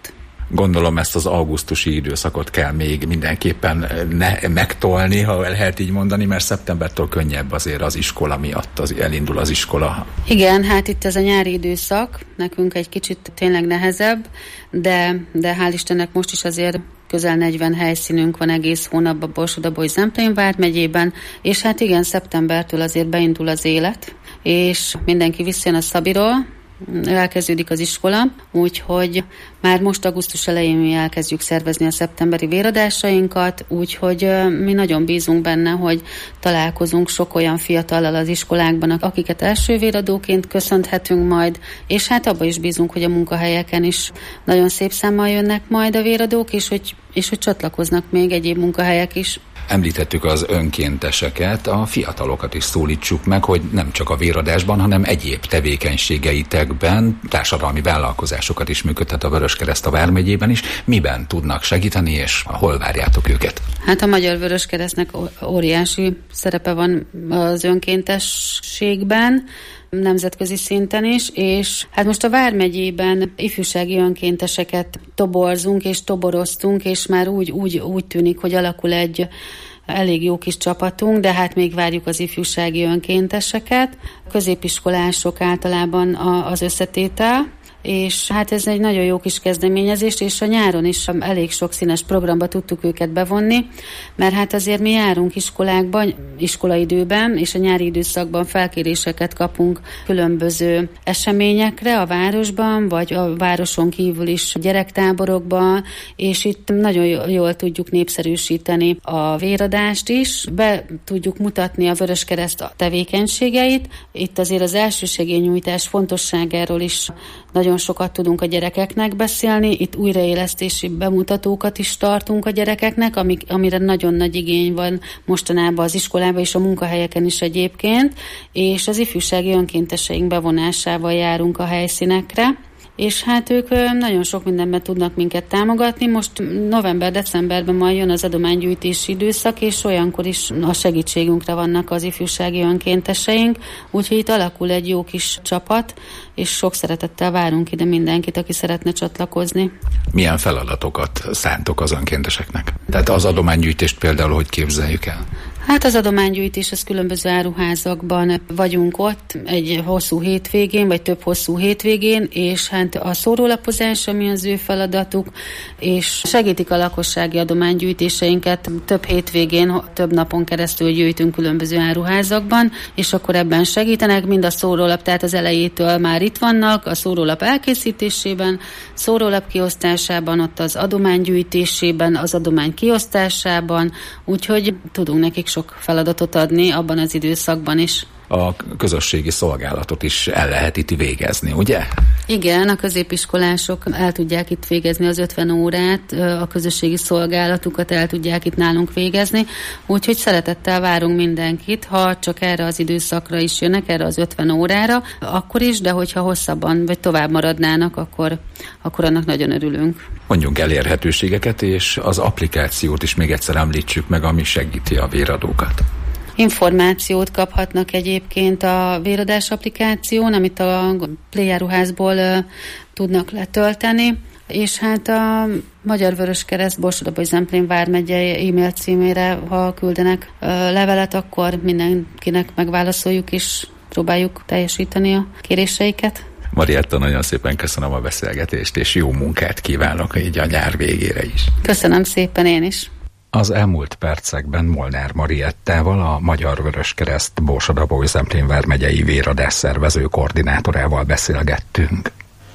Gondolom ezt az augusztusi időszakot kell még mindenképpen megtolni, ha el lehet így mondani, mert szeptembertől könnyebb azért az iskola miatt, elindul az iskola. Igen, hát itt ez a nyári időszak nekünk egy kicsit tényleg nehezebb, de hál' Istennek most is azért közel 40 helyszínünk van egész hónapban Borsod-Abaúj-Zemplén vármegyében, és hát igen, szeptembertől azért beindul az élet, és mindenki visszajön a Szabiról, elkezdődik az iskola, úgyhogy már most augusztus elején mi elkezdjük szervezni a szeptemberi véradásainkat, úgyhogy mi nagyon bízunk benne, hogy találkozunk sok olyan fiatallal az iskolákban, akiket első véradóként köszönhetünk majd, és hát abban is bízunk, hogy a munkahelyeken is nagyon szép számmal jönnek majd a véradók, és hogy csatlakoznak még egyéb munkahelyek is. Említettük az önkénteseket, a fiatalokat is szólítsuk meg, hogy nem csak a véradásban, hanem egyéb tevékenységeitekben társadalmi vállalkozásokat is működtet a Vöröskereszt a vármegyében is. Miben tudnak segíteni, és hol várjátok őket? Hát a Magyar Vöröskeresztnek óriási szerepe van az önkéntességben, nemzetközi szinten is, és hát most a vármegyében ifjúsági önkénteseket toborzunk és toboroztunk, és már úgy tűnik, hogy alakul egy elég jó kis csapatunk, de hát még várjuk az ifjúsági önkénteseket. Középiskolások általában az összetétel, és hát ez egy nagyon jó kis kezdeményezés, és a nyáron is elég sok színes programba tudtuk őket bevonni, mert hát azért mi járunk iskolákban, iskolaidőben, és a nyári időszakban felkéréseket kapunk különböző eseményekre a városban, vagy a városon kívül is gyerektáborokban, és itt nagyon jól tudjuk népszerűsíteni a véradást is, be tudjuk mutatni a Vöröskereszt tevékenységeit. Itt azért az elsősegélynyújtás fontosságáról is nagyon sokat tudunk a gyerekeknek beszélni, itt újraélesztési bemutatókat is tartunk a gyerekeknek, amire nagyon nagy igény van mostanában az iskolában és a munkahelyeken is egyébként, és az ifjúsági önkénteseink bevonásával járunk a helyszínekre, és hát ők nagyon sok mindenben tudnak minket támogatni. Most november-decemberben majd jön az adománygyűjtési időszak, és olyankor is a segítségünkre vannak az ifjúsági önkénteseink, úgyhogy itt alakul egy jó kis csapat, és sok szeretettel várunk ide mindenkit, aki szeretne csatlakozni. Milyen feladatokat szántok az önkénteseknek? Tehát az adománygyűjtést például hogy képzeljük el? Hát az adománygyűjtés, az különböző áruházakban vagyunk ott egy hosszú hétvégén, vagy több hosszú hétvégén, és hát a szórólapozás, ami az ő feladatuk, és segítik a lakossági adománygyűjtéseinket. Több hétvégén, több napon keresztül gyűjtünk különböző áruházakban, és akkor ebben segítenek, mind a szórólap, tehát az elejétől már itt vannak, a szórólap elkészítésében, szórólap kiosztásában, ott az adománygyűjtésében, az adomány kiosztásában, úgyhogy tudunk nekik sok feladatot adni abban az időszakban is. A közösségi szolgálatot is el lehet itt végezni, ugye? Igen, a középiskolások el tudják itt végezni az 50 órát, a közösségi szolgálatukat el tudják itt nálunk végezni, úgyhogy szeretettel várunk mindenkit, ha csak erre az időszakra is jönnek, erre az 50 órára, akkor is, de hogyha hosszabban vagy tovább maradnának, akkor annak nagyon örülünk. Mondjunk elérhetőségeket, és az applikációt is még egyszer említsük meg, ami segíti a véradókat. Információt kaphatnak egyébként a véradás applikáción, amit a Play áruházból tudnak letölteni, és hát a Magyar Vöröskereszt Borsod-Abaúj-Zemplén vármegyei e-mail címére, ha küldenek levelet, akkor mindenkinek megválaszoljuk, és próbáljuk teljesíteni a kéréseiket. Marietta, nagyon szépen köszönöm a beszélgetést, és jó munkát kívánok így a nyár végére is. Köszönöm szépen én is. Az elmúlt percekben Molnár Mariettával, a Magyar Vöröskereszt Borsod-Abaúj-Zemplén vármegyei véradás szervező koordinátorával beszélgettünk.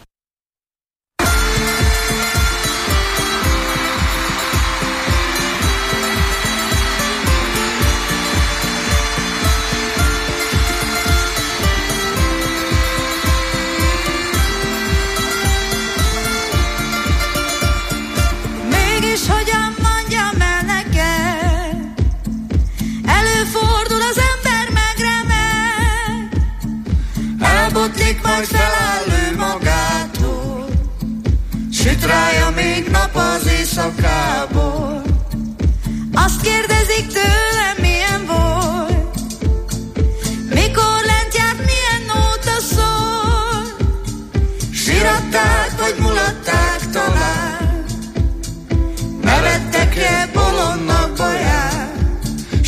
Elbotlik, majd feláll ő magától, süt rája még nap az éjszakából. Azt kérdezik tőlem, milyen volt, mikor lent járt, milyen nóta szól. Síratták, vagy mulatták talán,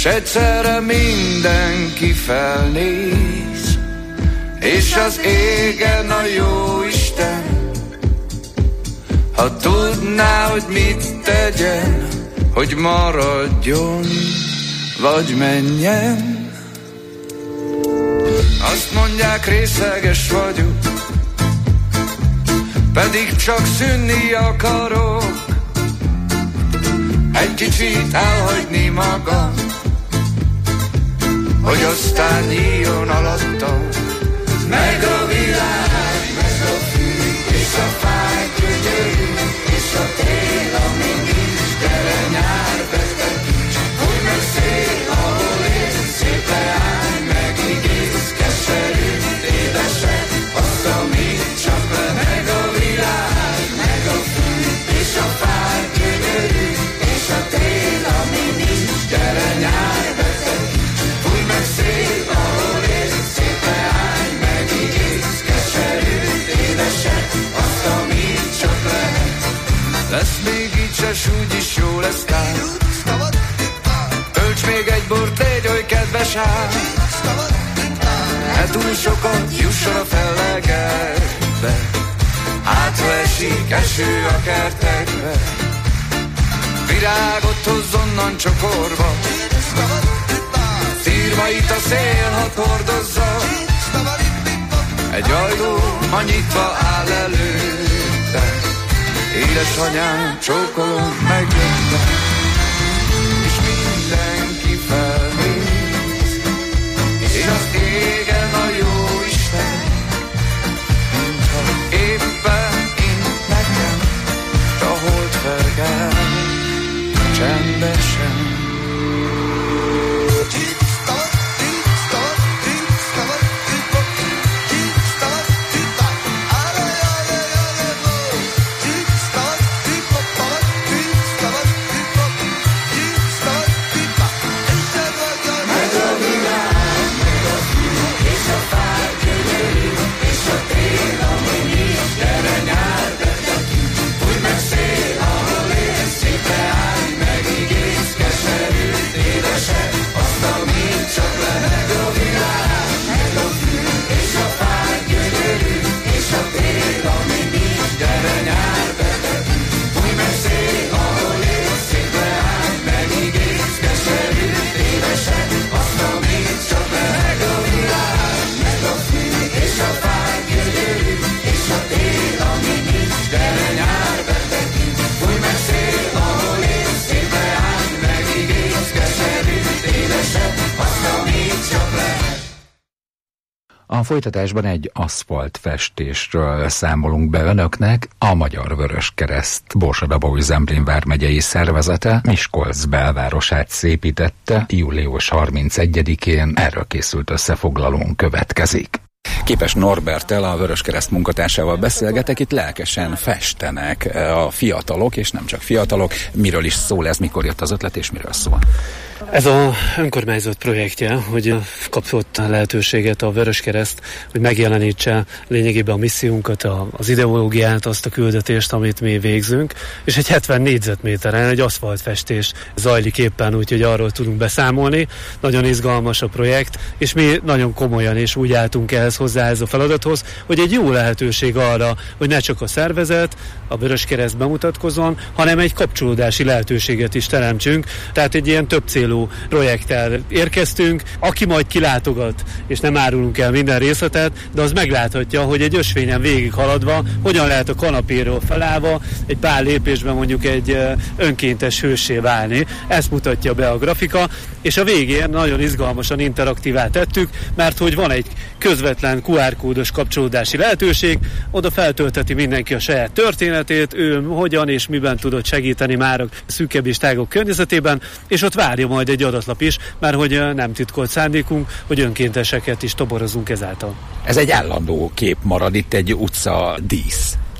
s egyszerre mindenki felnéz, és az égen a jó Isten, ha tudná, hogy mit tegyen, hogy maradjon, vagy menjen. Azt mondják, részeges vagyok, pedig csak szűnni akarok, egy kicsit elhagyni magam, hogy aztán nyíljon alattam meg a világ, meg a fű, és a fáj gyönyörű, és a tél, ami nincs, gyere nyár, betekíts, fújj meg szél, ahol élsz, szép leány, megígész, keserű, édesek, azt, amit csak le, meg a világ, meg a fű, és a fáj gyönyörű, és a tél, ami nincs, gyere nyár, betekíts, fújj meg szél, ahol élsz, szép leány, megígész, keserű, édesek, azt, amit csak lehet. Lesz még így se, úgyis jó lesz tán. Tölts még egy bort, légy oly kedves ám. Ne túl sokat jusson a fellegekbe, hátra esik eső a kertekbe. Virágot hozz onnan csokorba, szírmait a szél hadd hordozza. Egy ajtó ma nyitva áll előtte, édesanyám, csókolom, megjöttem, és mindenki felnéz, és az égen a jó Isten, mintha éppen int nekem, s a hold fergel, csendesen. A folytatásban egy aszfaltfestésről számolunk be önöknek. A Magyar Vöröskereszt Borsod-Abaúj-Zemplén vármegyei szervezete Miskolc belvárosát szépítette. Július 31-én erről készült összefoglalónk következik. Képes Norberttel, a Vöröskereszt munkatársával beszélgetek, itt lelkesen festenek a fiatalok, és nem csak fiatalok. Miről is szól ez, mikor jött az ötlet, és miről szól? Ez a önkormányzat projektje, hogy kapott lehetőséget a Vöröskereszt, hogy megjelenítse lényegében a missziunkat, az ideológiát, azt a küldetést, amit mi végzünk, és egy 70 négyzetméteren egy aszfaltfestés zajlik éppen, úgyhogy arról tudunk beszámolni. Nagyon izgalmas a projekt, és mi nagyon komolyan és úgy álltunk ehhez hozzá ez a feladathoz, hogy egy jó lehetőség arra, hogy ne csak a szervezet, a Vöröskereszt bemutatkozzon, hanem egy kapcsolódási lehetőséget is teremtsünk. Tehát egy ilyen több célú projekttel érkeztünk, aki majd kilátogat, és nem árulunk el minden részletet, de az megláthatja, hogy egy ösvényen végighaladva, hogyan lehet a kanapéról felállva egy pár lépésben mondjuk egy önkéntes hőssé válni. Ezt mutatja be a grafika, és a végén nagyon izgalmasan interaktívá tettük, mert hogy van egy közvetlen QR kódos kapcsolódási lehetőség, oda feltöltheti mindenki a saját történetét, ő hogyan és miben tudott segíteni már a szűkebb és tágabb környezetében, és ott várja majd egy adatlap is, mert hogy nem titkolt szándékunk, hogy önkénteseket is toborozunk ezáltal. Ez egy állandó kép marad, itt egy utca dísz.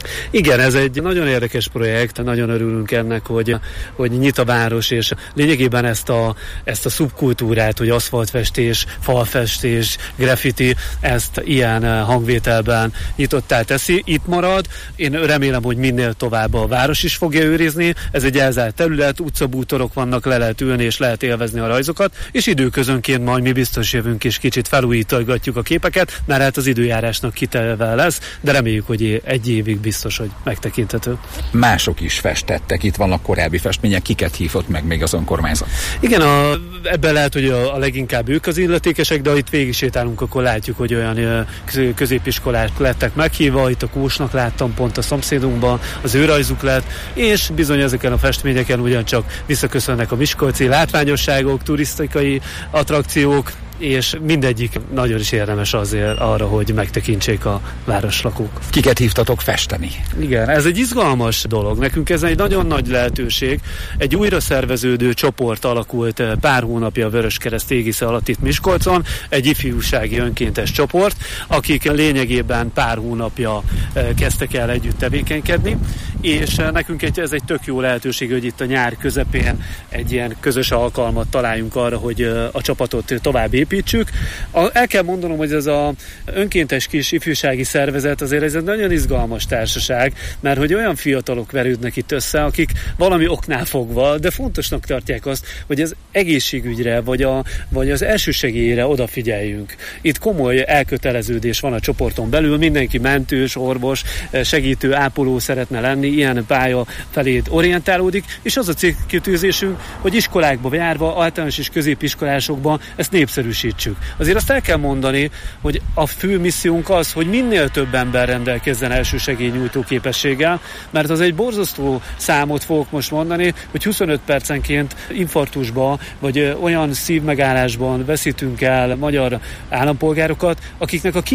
Igen, ez egy nagyon érdekes projekt, nagyon örülünk ennek, hogy nyit a város, és lényegében ezt a szubkultúrát, hogy aszfaltfestés, falfestés, graffiti, ezt ilyen hangvételben nyitottá teszi. Itt marad, én remélem, hogy minél tovább a város is fogja őrizni, ez egy elzárt terület, utcabútorok vannak, le lehet ülni és lehet élvezni a rajzokat, és időközönként majd mi biztos jövünk és kicsit felújítgatjuk a képeket, mert hát az időjárásnak kitelve lesz, de reméljük, hogy egy évig biztos, hogy megtekinthető. Mások is festettek, itt vannak korábbi festmények, kiket hívott meg még az önkormányzat? Igen, ebben lehet, hogy a leginkább ők az illetékesek, de itt végig sétálunk, akkor látjuk, hogy olyan középiskolák lettek meghívva, itt a Kósnak láttam pont a szomszédunkban, az ő rajzuk lett, és bizony ezeken a festményeken ugyancsak visszaköszönnek a miskolci látványosságok, turisztikai attrakciók, és mindegyik nagyon is érdemes azért arra, hogy megtekintsék a városlakók. Kiket hívtatok festeni? Igen, ez egy izgalmas dolog. Nekünk ez egy nagyon nagy lehetőség. Egy újra szerveződő csoport alakult pár hónapja a Vöröskereszt égisze alatt itt Miskolcon, egy ifjúsági önkéntes csoport, akik lényegében pár hónapja kezdtek el együtt tevékenykedni, és nekünk ez egy tök jó lehetőség, hogy itt a nyár közepén egy ilyen közös alkalmat találjunk arra, hogy a csapatot tovább építsük. El kell mondanom, hogy ez az önkéntes kis ifjúsági szervezet azért ez egy nagyon izgalmas társaság, mert hogy olyan fiatalok verődnek itt össze, akik valami oknál fogva, de fontosnak tartják azt, hogy az egészségügyre vagy az elsősegélyre odafigyeljünk. Itt komoly elköteleződés van a csoporton belül, mindenki mentős, orvos, segítő, ápoló szeretne lenni, ilyen pálya felé orientálódik, és az a célkitűzésünk, hogy iskolákba járva, általános és középiskolásokban ezt népszerűsítsük. Azért azt el kell mondani, hogy a fő missziónk az, hogy minél több ember rendelkezzen elsősegélynyújtó képességgel, mert az egy borzasztó számot fogok most mondani, hogy 25 percenként infarktusba, vagy olyan szívmegállásban veszítünk el magyar állampolgárokat, akiknek a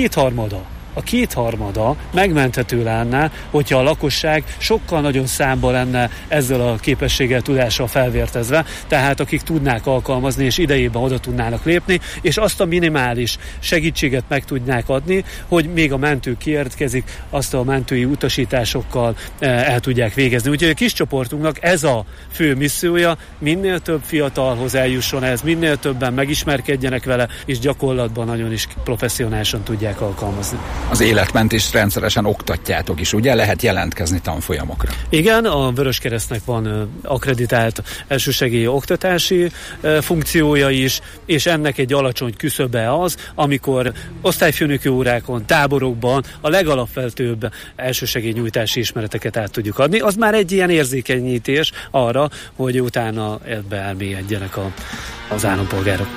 kétharmada megmenthető lenne, hogyha a lakosság sokkal nagyobb számban lenne ezzel a képességgel, tudással felvértezve, tehát akik tudnák alkalmazni, és idejében oda tudnának lépni, és azt a minimális segítséget meg tudnák adni, hogy még a mentő kiérkezik, azt a mentői utasításokkal el tudják végezni. Úgyhogy a kis csoportunknak ez a fő missziója, minél több fiatalhoz eljusson ez, minél többen megismerkedjenek vele, és gyakorlatban nagyon is professzionálisan tudják alkalmazni. Az életmentést rendszeresen oktatjátok is, ugye? Lehet jelentkezni tanfolyamokra. Igen, a Vöröskeresztnek van akkreditált elsősegélyi oktatási funkciója is, és ennek egy alacsony küszöbe az, amikor osztályfőnöki órákon, táborokban a legalapvetőbb elsősegélynyújtási ismereteket át tudjuk adni. Az már egy ilyen érzékenyítés arra, hogy utána ebbe elmélyedjenek az állampolgárok.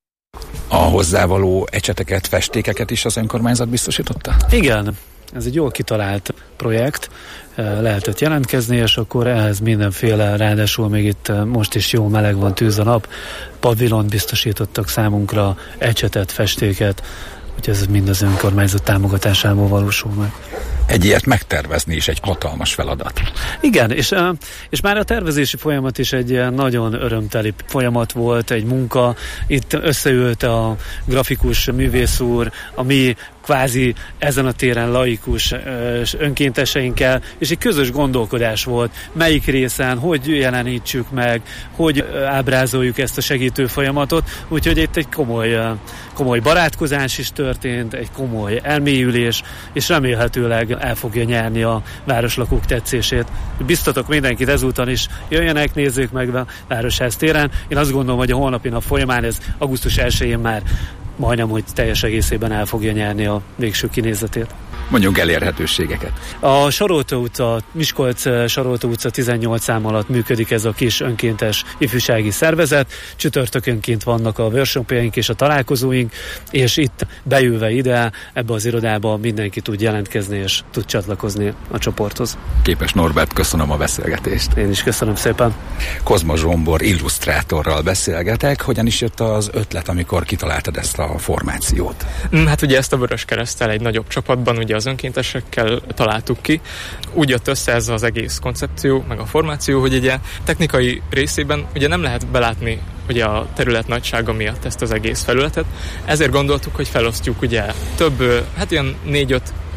A hozzávaló ecseteket, festékeket is az önkormányzat biztosította? Igen, ez egy jól kitalált projekt, lehetett jelentkezni, és akkor ehhez mindenféle, ráadásul még itt most is jó meleg van, tűz a nap, pavilont biztosítottak számunkra, ecsetet, festéket, úgyhogy ez mind az önkormányzat támogatásából valósul meg. Egy ilyet megtervezni is egy hatalmas feladat. Igen, és már a tervezési folyamat is egy nagyon örömteli folyamat volt, egy munka. Itt összeült a grafikus művész úr, a mi kvázi ezen a téren laikus önkénteseinkkel, és egy közös gondolkodás volt, melyik részen, hogy jelenítsük meg, hogy ábrázoljuk ezt a segítő folyamatot, úgyhogy itt egy komoly barátkozás is történt, egy komoly elmélyülés, és remélhetőleg el fogja nyerni a városlakók tetszését. Biztatok mindenkit ezúton is, jöjjenek, nézzék meg a Városház téren. Én azt gondolom, hogy a holnapi nap folyamán ez augusztus 1-én már majdnem, hogy teljes egészében el fogja nyerni a végső kinézetét. Mondjuk elérhetőségeket. A Sarolta utca, Miskolc Sarolta utca 18 szám alatt működik ez a kis önkéntes ifjúsági szervezet. Csütörtökönként vannak a workshopjaink és a találkozóink, és itt bejöve ide, ebbe az irodába mindenki tud jelentkezni és tud csatlakozni a csoporthoz. Képes Norbert, köszönöm a beszélgetést. Én is köszönöm szépen. Kozma Zsombor illusztrátorral beszélgetek. Hogyan is jött az ötlet, amikor kitaláltad ezt a formációt? Hát ugye ezt a Vöröskereszttel egy nagyobb csapatban, ugye az önkéntesekkel találtuk ki. Úgy jött össze ez az egész koncepció, meg a formáció, hogy ugye technikai részében ugye nem lehet belátni ugye a terület nagysága miatt ezt az egész felületet. Ezért gondoltuk, hogy felosztjuk ugye több, hát ilyen 4-5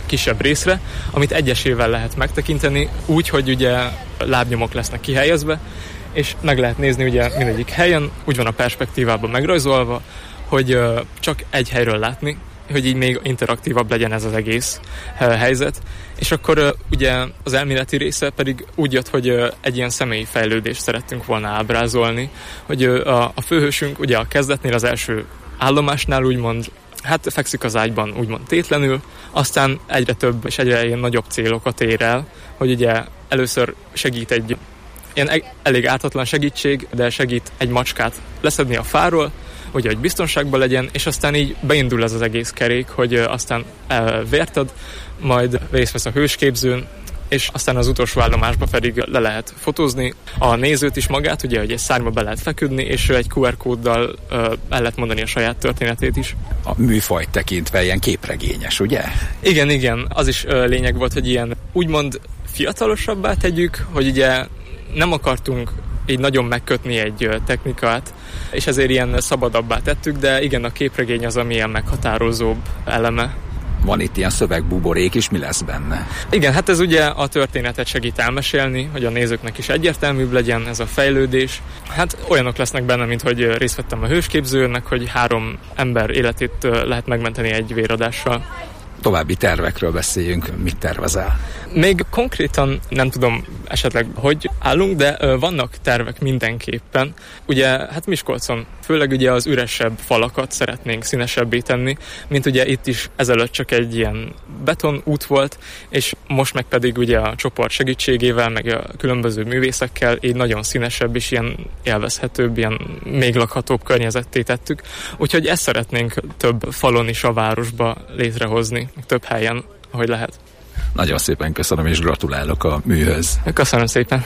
kisebb részre, amit egyesével lehet megtekinteni, úgy, hogy ugye lábnyomok lesznek kihelyezve, és meg lehet nézni ugye mindegyik helyen, úgy van a perspektívában megrajzolva, hogy csak egy helyről látni, hogy így még interaktívabb legyen ez az egész helyzet. És akkor ugye az elméleti része pedig úgy jött, hogy egy ilyen személyi fejlődést szerettünk volna ábrázolni, hogy a főhősünk ugye a kezdetnél, az első állomásnál úgymond, hát fekszik az ágyban úgymond tétlenül, aztán egyre több és egyre ilyen nagyobb célokat ér el, hogy ugye először segít egy ilyen elég ártatlan segítség, de segít egy macskát leszedni a fáról, ugye, hogy biztonságban legyen, és aztán így beindul ez az egész kerék, hogy aztán vért ad, majd részt vesz a hősképzőn, és aztán az utolsó állomásba pedig le lehet fotózni a nézőt is magát, ugye, hogy egy szárnyba be lehet feküdni, és egy QR kóddal el lehet mondani a saját történetét is. A műfajt tekintve ilyen képregényes, ugye? Igen, az is lényeg volt, hogy ilyen úgymond fiatalosabbá tegyük, hogy ugye nem akartunk így nagyon megkötni egy technikát, és ezért ilyen szabadabbá tettük, de igen, a képregény az, ami ilyen meghatározóbb eleme. Van itt ilyen szövegbuborék is, mi lesz benne? Igen, hát ez ugye a történetet segít elmesélni, hogy a nézőknek is egyértelműbb legyen ez a fejlődés. Hát olyanok lesznek benne, mint hogy részt vettem a hősképzőnek, hogy 3 ember életét lehet megmenteni egy véradással. További tervekről beszéljünk, mit tervezel? Még konkrétan nem tudom esetleg, hogy állunk, de vannak tervek mindenképpen. Ugye, hát Miskolcon főleg ugye az üresebb falakat szeretnénk színesebbé tenni, mint ugye itt is ezelőtt csak egy ilyen beton út volt, és most meg pedig ugye a csoport segítségével, meg a különböző művészekkel így nagyon színesebb és ilyen élvezhetőbb, ilyen még lakhatóbb környezetté tettük. Úgyhogy ezt szeretnénk több falon is a városba létrehozni, több helyen, ahogy lehet. Nagyon szépen köszönöm, és gratulálok a műhöz. Köszönöm szépen.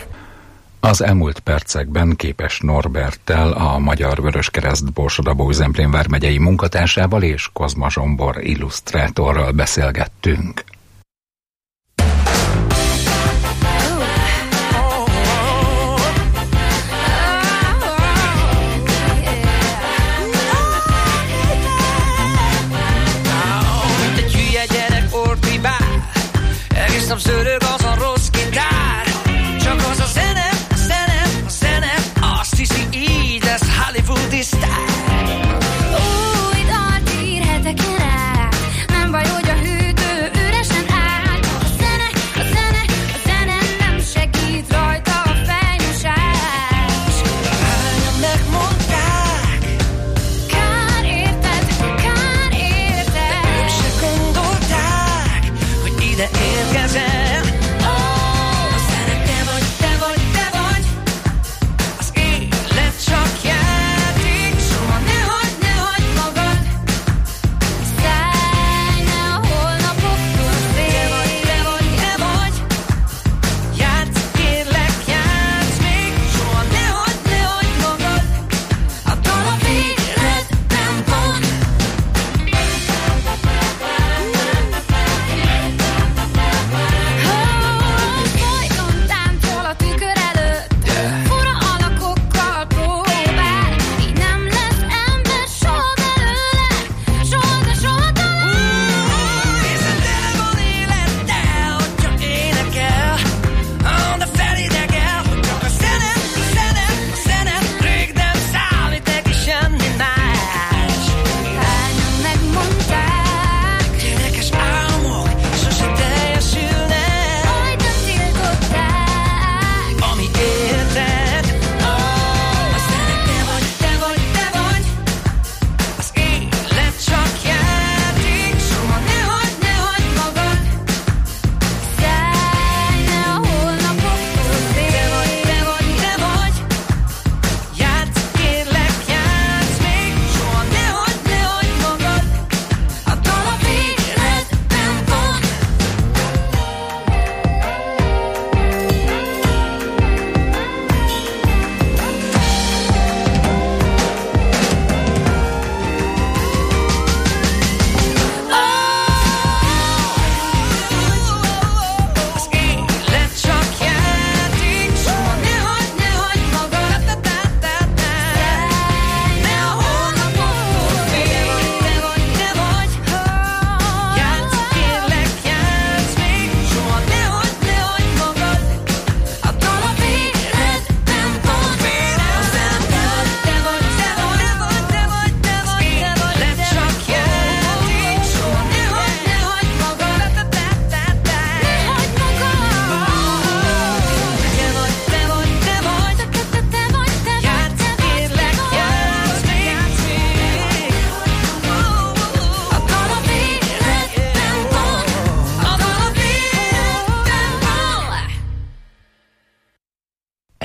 Az elmúlt percekben Képes Norberttel, a Magyar Vöröskereszt Borsod-Abaúj-Zemplén vármegyei munkatársával és Kozma Zsombor illusztrátorral beszélgettünk. Szörög az a rossz gitár, csak az a zene, azt hiszi így lesz hollywoodi sztár. Új dalt írhetek én át, nem baj, hogy a hűtő üresen áll. A zene nem segít rajta a fejmosás. Hányan megmondták, kár érted, ők se gondolták, hogy ide érkezel.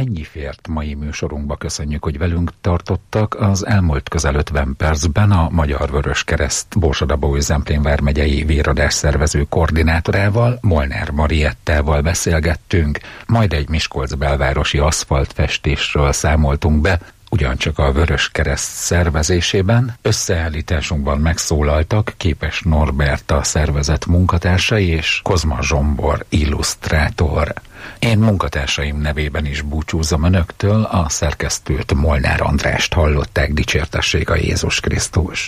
ennyi fért mai műsorunkba. Köszönjük, hogy velünk tartottak. Az elmúlt közel 50 percben a Magyar Vöröskereszt Borsod-Abaúj-Zemplén vármegyei véradás szervező koordinátorával, Molnár Mariettával beszélgettünk, majd egy Miskolc belvárosi aszfaltfestésről számoltunk be, ugyancsak a Vöröskereszt szervezésében. Összeállításunkban megszólaltak Képes Norbert, a szervezet munkatársai, és Kozma Zsombor, illusztrátor. Én munkatársaim nevében is búcsúzom önöktől, a szerkesztőt, Molnár Andrást hallották. Dicsértessék a Jézus Krisztus!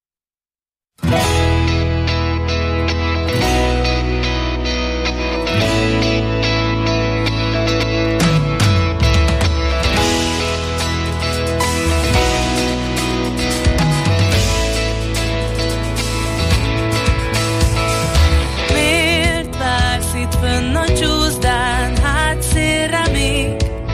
Fönn a csúszdán, hátszélre még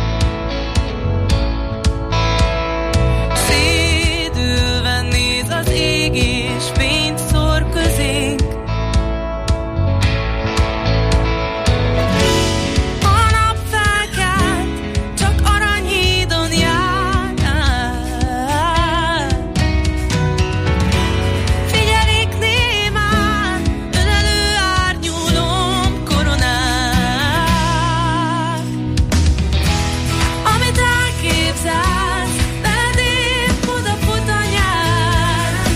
szédülve néz az ég, és fényt szór közénk. A nap felkelt, csak Aranyhídon jár. Figyelik némán, ölelő árnyúlom koronát. Amit elképzelsz, veled épp odafut a nyár.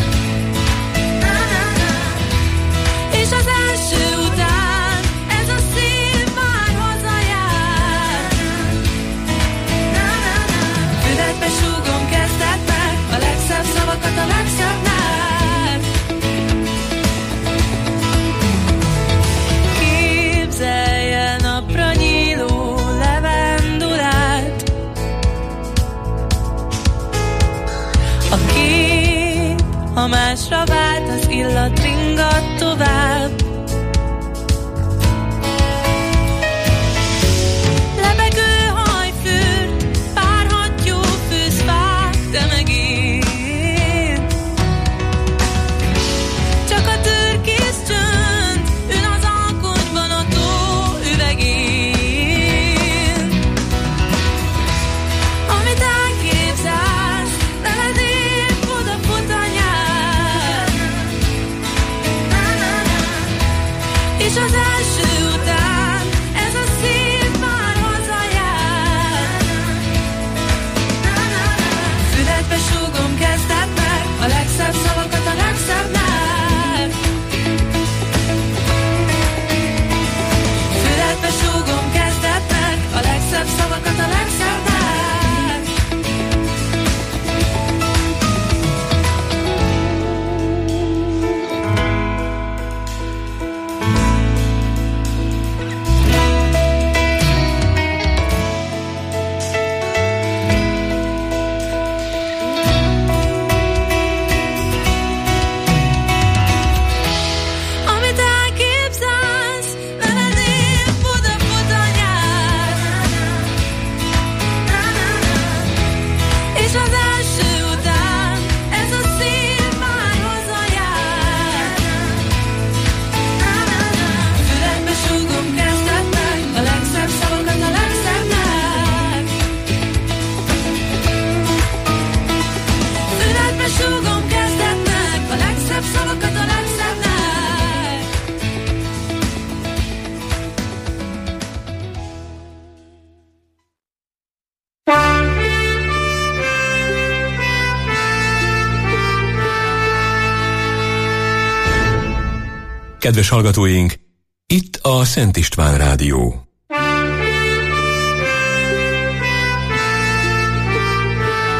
És az első után ez a szív már hazajár. Füledbe súgom kezdetnek a legszebb szavakat a legszebbnek. Képzelj el napra nyíló levendulát. A kép, ha másra vált, az illat ringat tovább. Lebegő hajfürt, pár hattyú fűzfák, de meg én. Csak a türkisz csönd ül az alkonyban a tó üvegén. Amit elképzelsz, veled épp odafut a nyár. És az első után ez a szív már hazajár. Füledbe súgom kezdetnek a legszebb szavakat a legszebbnek. Füledbe súgom kezdetnek a legszebb szavakat a legszebbnek. Amit elképzelsz, veled épp odafut a nyár. És az első után ez a szív már hazajár. Füledbe súgom kezdetnek a legszebb szavakat a legszebbnek. Füledbe súgom kezdetnek a legszebb szavakat a legszebbnek. Kedves hallgatóink, itt a Szent István Rádió.